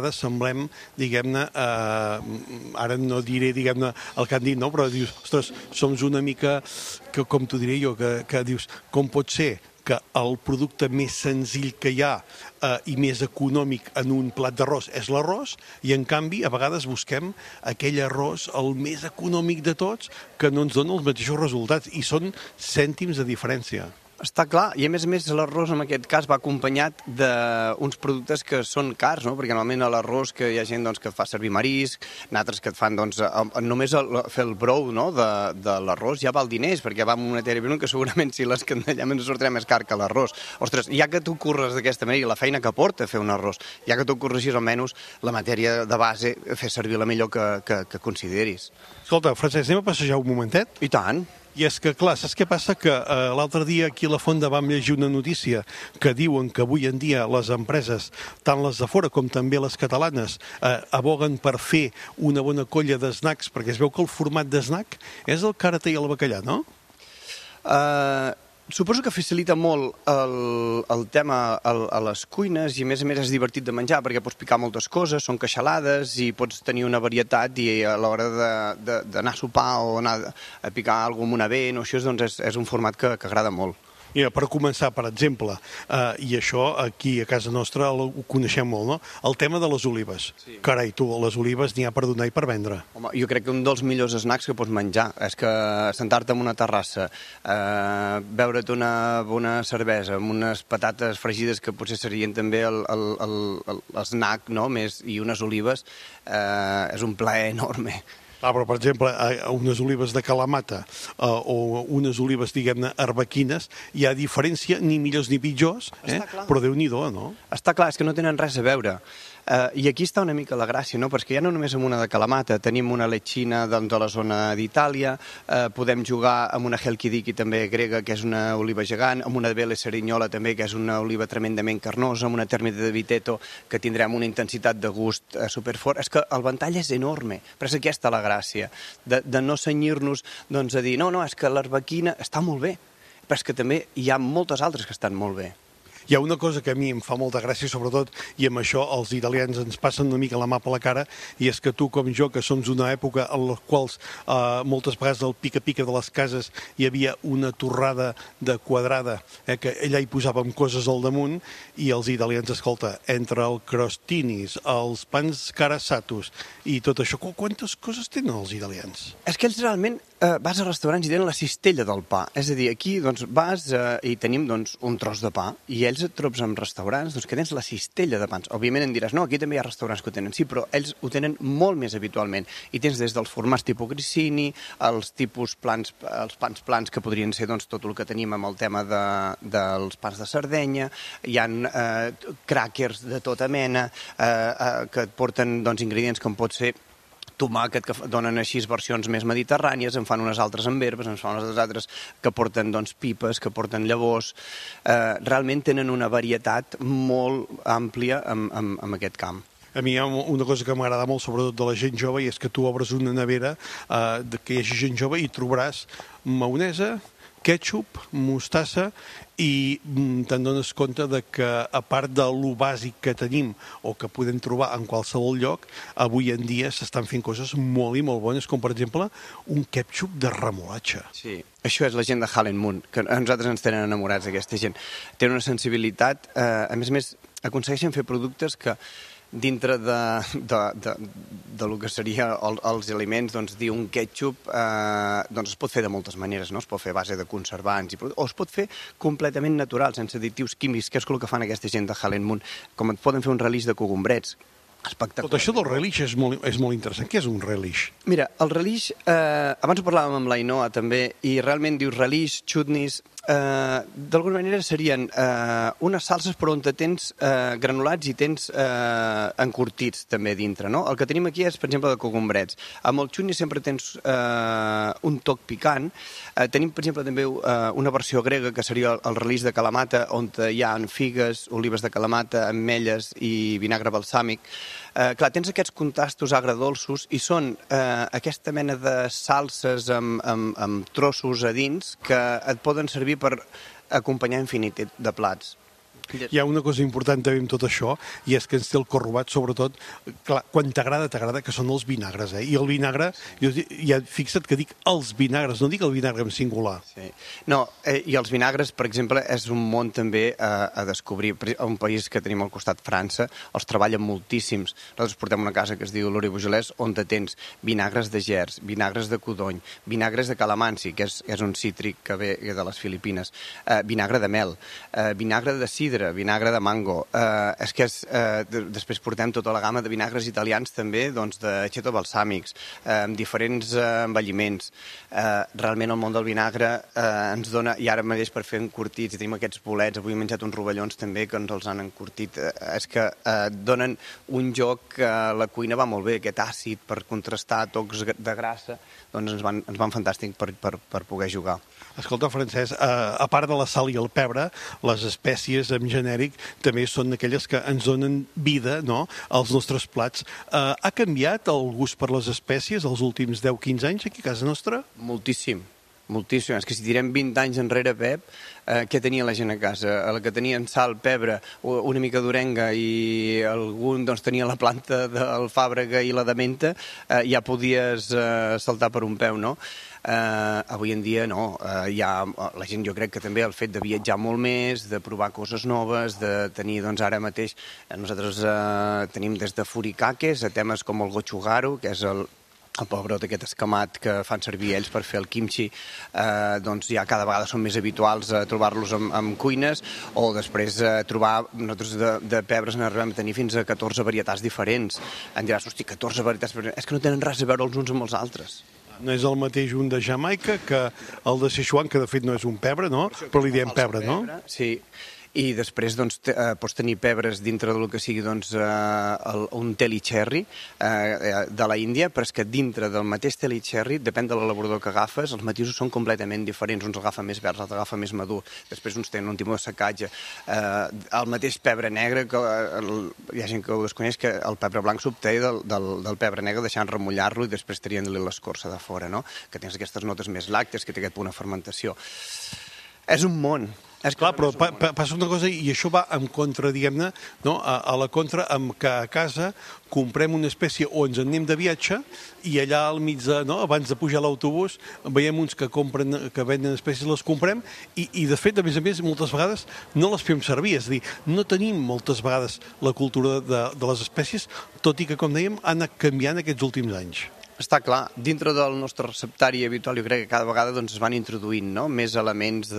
vegades semblem, diguem-ne, ara no diré, diguem-ne, el que han dit, no? Però dius, ostres, som una mica, com t'ho diré jo, que dius, com pot ser que el producte més senzill que hi ha i més econòmic en un plat d'arròs és l'arròs, i en canvi a vegades busquem aquell arròs el més econòmic de tots que no ens dona els mateixos resultats, i són cèntims de diferència. Està clar, i a més l'arròs en aquest cas va acompanyat d'uns productes que són cars, no? Perquè normalment a l'arròs que hi ha gent que fa servir marisc, altres que et fan només fer el brou, no? de l'arròs ja val diners, perquè va amb una matèria prima que segurament si l'escandallem ens sortirà més car que l'arròs. Ostres, ja que tu curres d'aquesta manera i la feina que porta fer un arròs, ja que tu curres així almenys la matèria de base, fer servir la millor que consideris. Escolta, Francesc, anem a passejar un momentet? I tant. I és que, clar, saps què passa? Que l'altre dia aquí a la Fonda vam llegir una notícia que diuen que avui en dia les empreses, tant les de fora com també les catalanes, aboguen per fer una bona colla de snacks, perquè es veu que el format de snack és el karate i el bacallà, no? Suposo que facilita molt el tema a les cuines, i a més és divertit de menjar perquè pots picar moltes coses, són queixalades i pots tenir una varietat, i a l'hora d'anar a sopar o anar a picar alguna cosa amb una vent o això, doncs és un format que agrada molt. Mira, per començar, per exemple, i això aquí a casa nostra ho coneixem molt, no? El tema de les olives. Sí. Carai, tu, les olives n'hi ha per donar i per vendre. Home, jo crec que un dels millors snacks que pots menjar és que sentar-te en una terrassa, beure't una bona cervesa amb unes patates fregides que potser serien també l'esnac, no? I unes olives, és un plaer enorme. Però, per exemple, unes olives de Kalamata o unes olives, diguem-ne, arbequines, hi ha diferència, ni millors ni pitjors, però Déu-n'hi-do, no? Està clar, és que no tenen res a veure. I aquí està una mica la gràcia, no? Perquè ja no només amb una de Kalamata, tenim una lechina de la zona d'Itàlia, podem jugar amb una Helkidiki també grega, que és una oliva gegant, amb una Vele Serignola també, que és una oliva tremendament carnosa, amb una Termite de Viteto, que tindrem una intensitat de gust superfort. És que el ventall és enorme, però és aquesta la gràcia, de no cenyir-nos a dir, no, és que l'arbequina està molt bé, però és que també hi ha moltes altres que estan molt bé. Hi ha una cosa que a mi em fa molta gràcia, sobretot, i amb això els italians ens passen una mica la mà per la cara, i és que tu com jo, que som d'una època en la qual moltes vegades al pica-pica de les cases hi havia una torrada de quadrada, que allà hi posàvem coses al damunt, i els italians, escolta, entre el crostinis, els pans carasatos i tot això, quantes coses tenen els italians? És que ells realment vas a restaurants i tenen la cistella del pa. És a dir, aquí vas i tenim un tros de pa, i ells et trobes en restaurants que tens la cistella de pans. Òbviament em diràs, no, aquí també hi ha restaurants que ho tenen. Sí, però ells ho tenen molt més habitualment. I tens des dels formats tipus grissini, els tipus plans, els pans plans, que podrien ser tot el que tenim amb el tema dels pans de Sardenya, hi ha cràquers de tota mena, que et porten ingredients com pot ser tomàquet, que donen així versions més mediterrànies, en fan unes altres amb herbes, en fan unes altres que porten pipes, que porten llavors. Realment tenen una varietat molt àmplia en aquest camp. A mi hi ha una cosa que m'agrada molt, sobretot de la gent jove, i és que tu obres una nevera que hi hagi gent jove i trobaràs maonesa, ketchup, mostassa, i te'n dones compte que, a part de lo bàsic que tenim o que podem trobar en qualsevol lloc, avui en dia s'estan fent coses molt i molt bones, com per exemple un ketchup de remolatge. Sí, això és la gent de Hall & Moon, que a nosaltres ens tenen enamorats, aquesta gent. Tenen una sensibilitat, a més, aconsegueixen fer productes que dintre del que seria els aliments, dir un ketchup es pot fer de moltes maneres, no? Es pot fer a base de conservants, o es pot fer completament natural, sense additius químics, que és el que fan aquesta gent de Hall & Moon, com et poden fer un relish de cogombrets. Espectacular. Tot això del relish és molt interessant. Què és un relish? Mira, el relish, abans ho parlàvem amb l'Ainoa també, i realment dius relish, chutneys, d'alguna manera serien unes salses però on tens granulats i tens encurtits també dintre, no? El que tenim aquí és, per exemple, de cogombrets. Amb el chutney sempre tens un toc picant. Tenim, per exemple, també una versió grega que seria el relish de Kalamata, on hi ha figues, olives de Kalamata, ametlles i vinagre balsàmic. Clar, tens aquests contrastos agredolços i són aquesta mena de salses amb trossos a dins que et poden servir per acompanyar infinitat de plats. Hi ha una cosa important també amb tot això, i és que ens té el cor robat, sobretot, clar, quan t'agrada, que són els vinagres, I el vinagre, ja fixa't que dic els vinagres, no dic el vinagre en singular. Sí. No, i els vinagres, per exemple, és un món també a descobrir. Un país que tenim al costat, França, els treballen moltíssims. Nosaltres portem una casa que es diu Lori Beaujolais, on te tens vinagres de gers, vinagres de codony, vinagres de calamansi, que és un cítric que ve de les Filipines, vinagre de mel, vinagre de sidra, vinagre de mango. Després portem tota la gamma de vinagres italians també, doncs de aceto balsàmics, amb diferents envelliments. Realment el món del vinagre ens dona, i ara mateix per fer encurtits, i tenim aquests bolets, avui he menjat uns rovellons també que ens els han encurtit, és que donen un joc que la cuina va molt bé, aquest àcid per contrastar tocs de grassa, doncs ens van fantàstic per poder jugar. Escolta, Francesc, a part de la sal i el pebre, les espècies en genèric també són aquelles que ens donen vida, no?, als nostres plats. Ha canviat el gust per les espècies els últims 10-15 anys aquí a casa nostra? Moltíssim. Moltíssim. És que si tirem 20 anys enrere, Pep, què tenia la gent a casa? El que tenien sal, pebre, una mica d'orenga i algun doncs, tenia la planta d'alfàbrega i la de menta, ja podies saltar per un peu, no? Avui en dia no, la gent jo crec que també el fet de viatjar molt més, de provar coses noves, de tenir, doncs ara mateix, nosaltres tenim des de furikakes a temes com el gochugaru, que és el pebrot aquest escamat que fan servir ells per fer el kimchi, doncs ja cada vegada són més habituals trobar-los en cuines, o després trobar, nosaltres de pebres n'arribem a tenir fins a 14 varietats diferents. Em diràs, hosti, 14 varietats diferents, és que no tenen res a veure els uns amb els altres. No és el mateix un de Jamaica que el de Sichuan, que de fet no és un pebre, no? Però li diem pebre, no? Sí. I després doncs, pots tenir pebres dintre del que sigui doncs, un teli cherry de la Índia, però és que dintre del mateix teli cherry, depèn de l'elaborador que agafes, els matisos són completament diferents. Uns agafa més verds, l'altre agafa més madur. Després uns tenen un tipus de secatge. El mateix pebre negre, que hi ha gent que ho desconeix, que el pebre blanc s'obté del pebre negre deixant remullar-lo i després traient-li l'escorça de fora, no? Que tens aquestes notes més làctees, que té aquest punt de fermentació. És un món. És clar, però passa una cosa, i això va en contra, diguem-ne, no? A la contra, amb que a casa comprem una espècie o ens en anem de viatge i allà al mig, abans de pujar a l'autobús, veiem uns que venen espècies, les comprem i de fet, a més, moltes vegades no les fem servir, és a dir, no tenim moltes vegades la cultura de les espècies, tot i que, com dèiem, ha anat canviant aquests últims anys. Està clar, dintre del nostre receptari habitual jo crec que cada vegada doncs, es van introduint més elements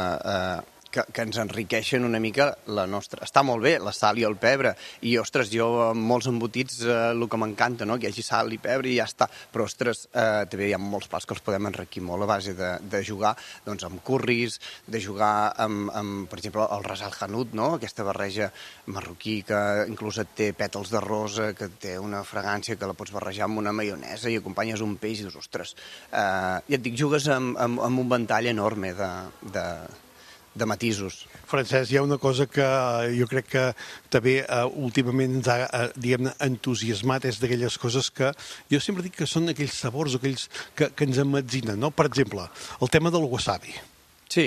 que ens enriqueixen una mica la nostra. Està molt bé, la sal i el pebre, i, ostres, jo amb molts embotits el que m'encanta, no?, que hi hagi sal i pebre i ja està. Però, ostres, també hi ha molts plats que els podem enriquir molt a base de jugar doncs, amb curris, de jugar amb, per exemple, el ras al hanout, no?, aquesta barreja marroquí que inclús et té pètals de rosa, que té una fragància que la pots barrejar amb una maionesa i acompanyes un peix i dius, ostres, ja et dic, jugues amb un ventall enorme de matisos. Francesc, hi ha una cosa que jo crec que també últimament ens ha, diguem-ne, entusiasmat, és d'aquelles coses que jo sempre dic que són aquells sabors, aquells que ens emmadzinen, no? Per exemple, el tema del wasabi. Sí.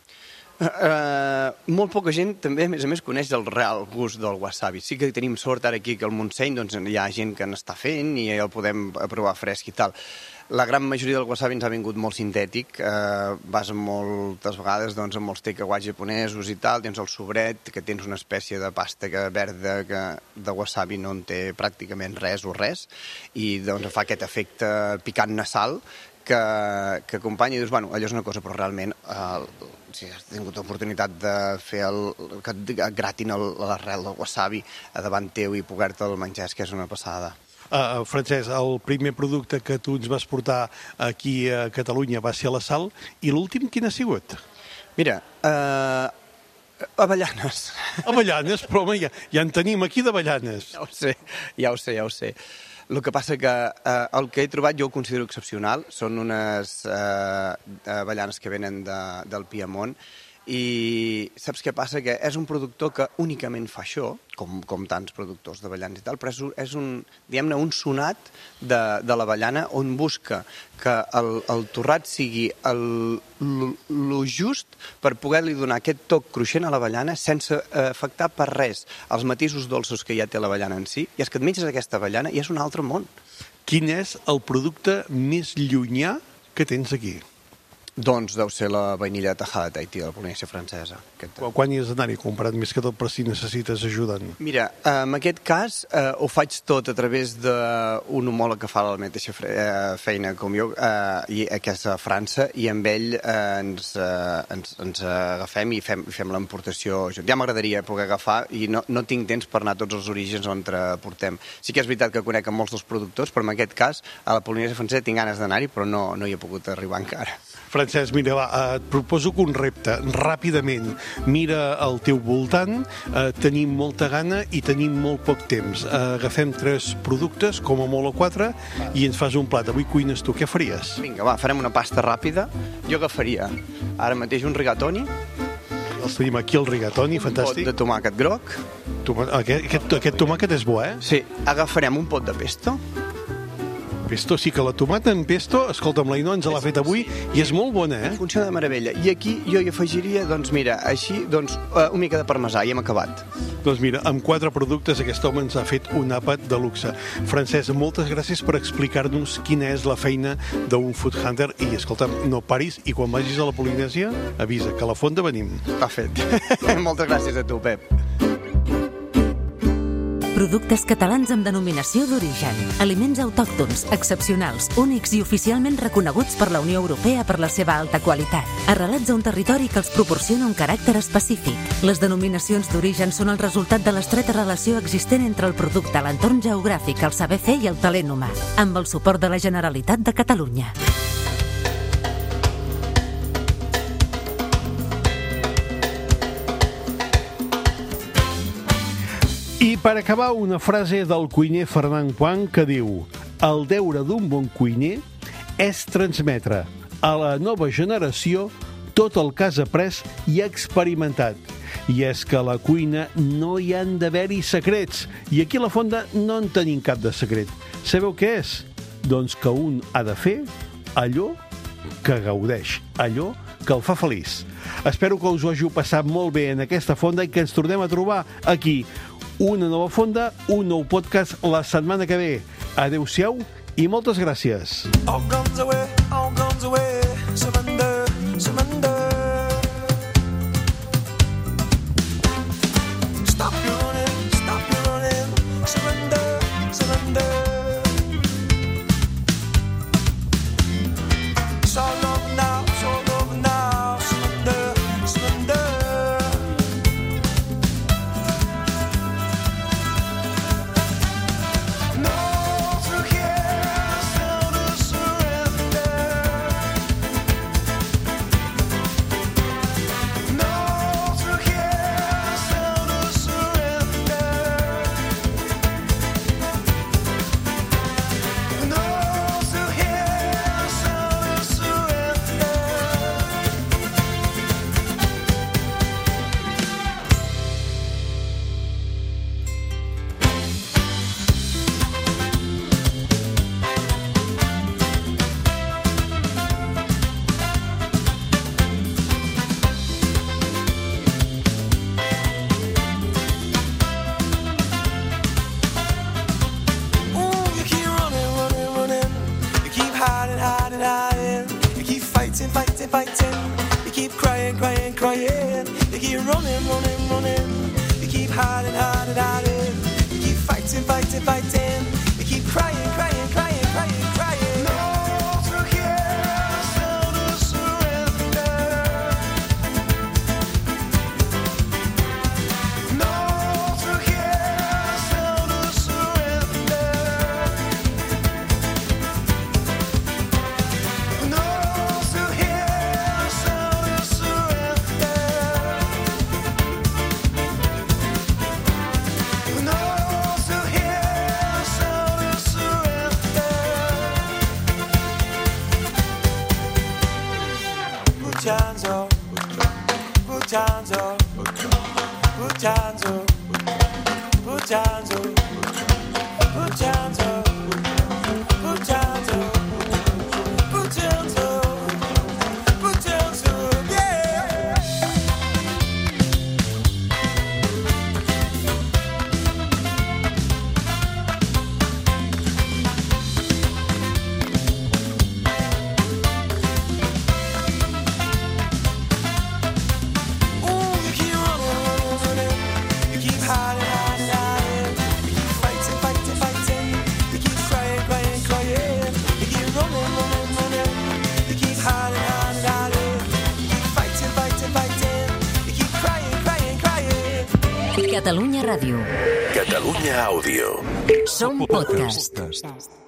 Molt poca gent també, a més, coneix el real gust del wasabi. Sí que tenim sort ara aquí que al Montseny doncs, hi ha gent que n'està fent i el podem provar fresc i tal. La gran majoria del wasabi ens ha vingut molt sintètic, vas moltes vegades doncs, amb els takeaways japonesos i tal, tens el sobret, que tens una espècie de pasta verda que de wasabi no en té pràcticament res, i doncs fa aquest efecte picant nasal que acompanya i dius, bueno, allò és una cosa, però realment si has tingut l'oportunitat de fer que et gratin l'arrel del wasabi davant teu i poder-te'l menjar, és que és una passada. Francesc, el primer producte que tu ens vas portar aquí a Catalunya va ser la sal, i l'últim quin ha sigut? Mira, avellanes. Avellanes? Però home, ja en tenim aquí d'avellanes. Ja ho sé. El que passa que el que he trobat jo ho considero excepcional. Són unes avellanes que venen del Piemont I saps què passa? Que és un productor que únicament fa això, com tants productors d'avellanes i tal, però és un, diguem-ne, un sonat de l'avellana on busca que el torrat sigui lo just per poder-li donar aquest toc cruixent a l'avellana sense afectar per res els matisos dolços que ja té l'avellana en si, i és que et menges aquesta avellana i és un altre món. Quin és el producte més llunyà que tens aquí? Doncs deu ser la vainilla de Tejada de Tahiti, de la Polinèsia francesa. Quan hi has d'anar-hi comprat més que tot per si necessites ajuda? Mira, en aquest cas ho faig tot a través d'un homòleg que fa la mateixa feina com jo, que és a França, i amb ell ens agafem i fem l'importació. Ja m'agradaria poder agafar i no tinc temps per anar a tots els orígens on portem. Sí que és veritat que conec molts dels productors, però en aquest cas a la Polinèsia francesa tinc ganes d'anar-hi, però no hi he pogut arribar encara. Francesc, mira, va, et proposo que un repte, ràpidament, mira al teu voltant, tenim molta gana i tenim molt poc temps. Agafem 3 productes, com a molt o 4, i ens fas un plat. Avui cuines tu, què faries? Vinga, va, farem una pasta ràpida. Jo agafaria ara mateix un rigatoni. Els tenim aquí, el rigatoni, fantàstic. Un pot de tomàquet groc. Aquest tomàquet és bo, eh? Sí, agafarem un pot de pesto. Pesto, sí que la tomata en pesto, escolta'm, l'Ainó ens l'ha fet avui i és molt bona, eh? Funciona de meravella. I aquí jo hi afegiria, doncs mira, així, doncs una mica de parmesà i hem acabat. Doncs mira, amb 4 productes aquest home ens ha fet un àpat de luxe. Francesc, moltes gràcies per explicar-nos quina és la feina d'un food hunter i, escolta'm, no paris i quan vagis a la Polinèsia avisa que a la Fonda venim. Està fet. Moltes gràcies a tu, Pep. Productes catalans amb denominació d'origen. Aliments autòctons, excepcionals, únics i oficialment reconeguts per la Unió Europea per la seva alta qualitat. Arrelats a un territori que els proporciona un caràcter específic. Les denominacions d'origen són el resultat de l'estreta relació existent entre el producte, l'entorn geogràfic, el saber fer i el talent humà. Amb el suport de la Generalitat de Catalunya. I per acabar, una frase del cuiner Fernand Quang que diu: el deure d'un bon cuiner és transmetre a la nova generació tot el que has après i experimentat. I és que a la cuina no hi han d'haver-hi secrets. I aquí a la Fonda no en tenim cap de secret. Sabeu què és? Doncs que un ha de fer allò que gaudeix, allò que el fa feliç. Espero que us ho hàgiu passat molt bé en aquesta Fonda i que ens tornem a trobar aquí. Una nova Fonda, un nou podcast la setmana que ve. Adéu-siau i moltes gràcies. All guns away, surrender, surrender. Stop your running, surrender, surrender. It's all over now, surrender, surrender. Catalunya Ràdio. Catalunya Àudio. Som podcast.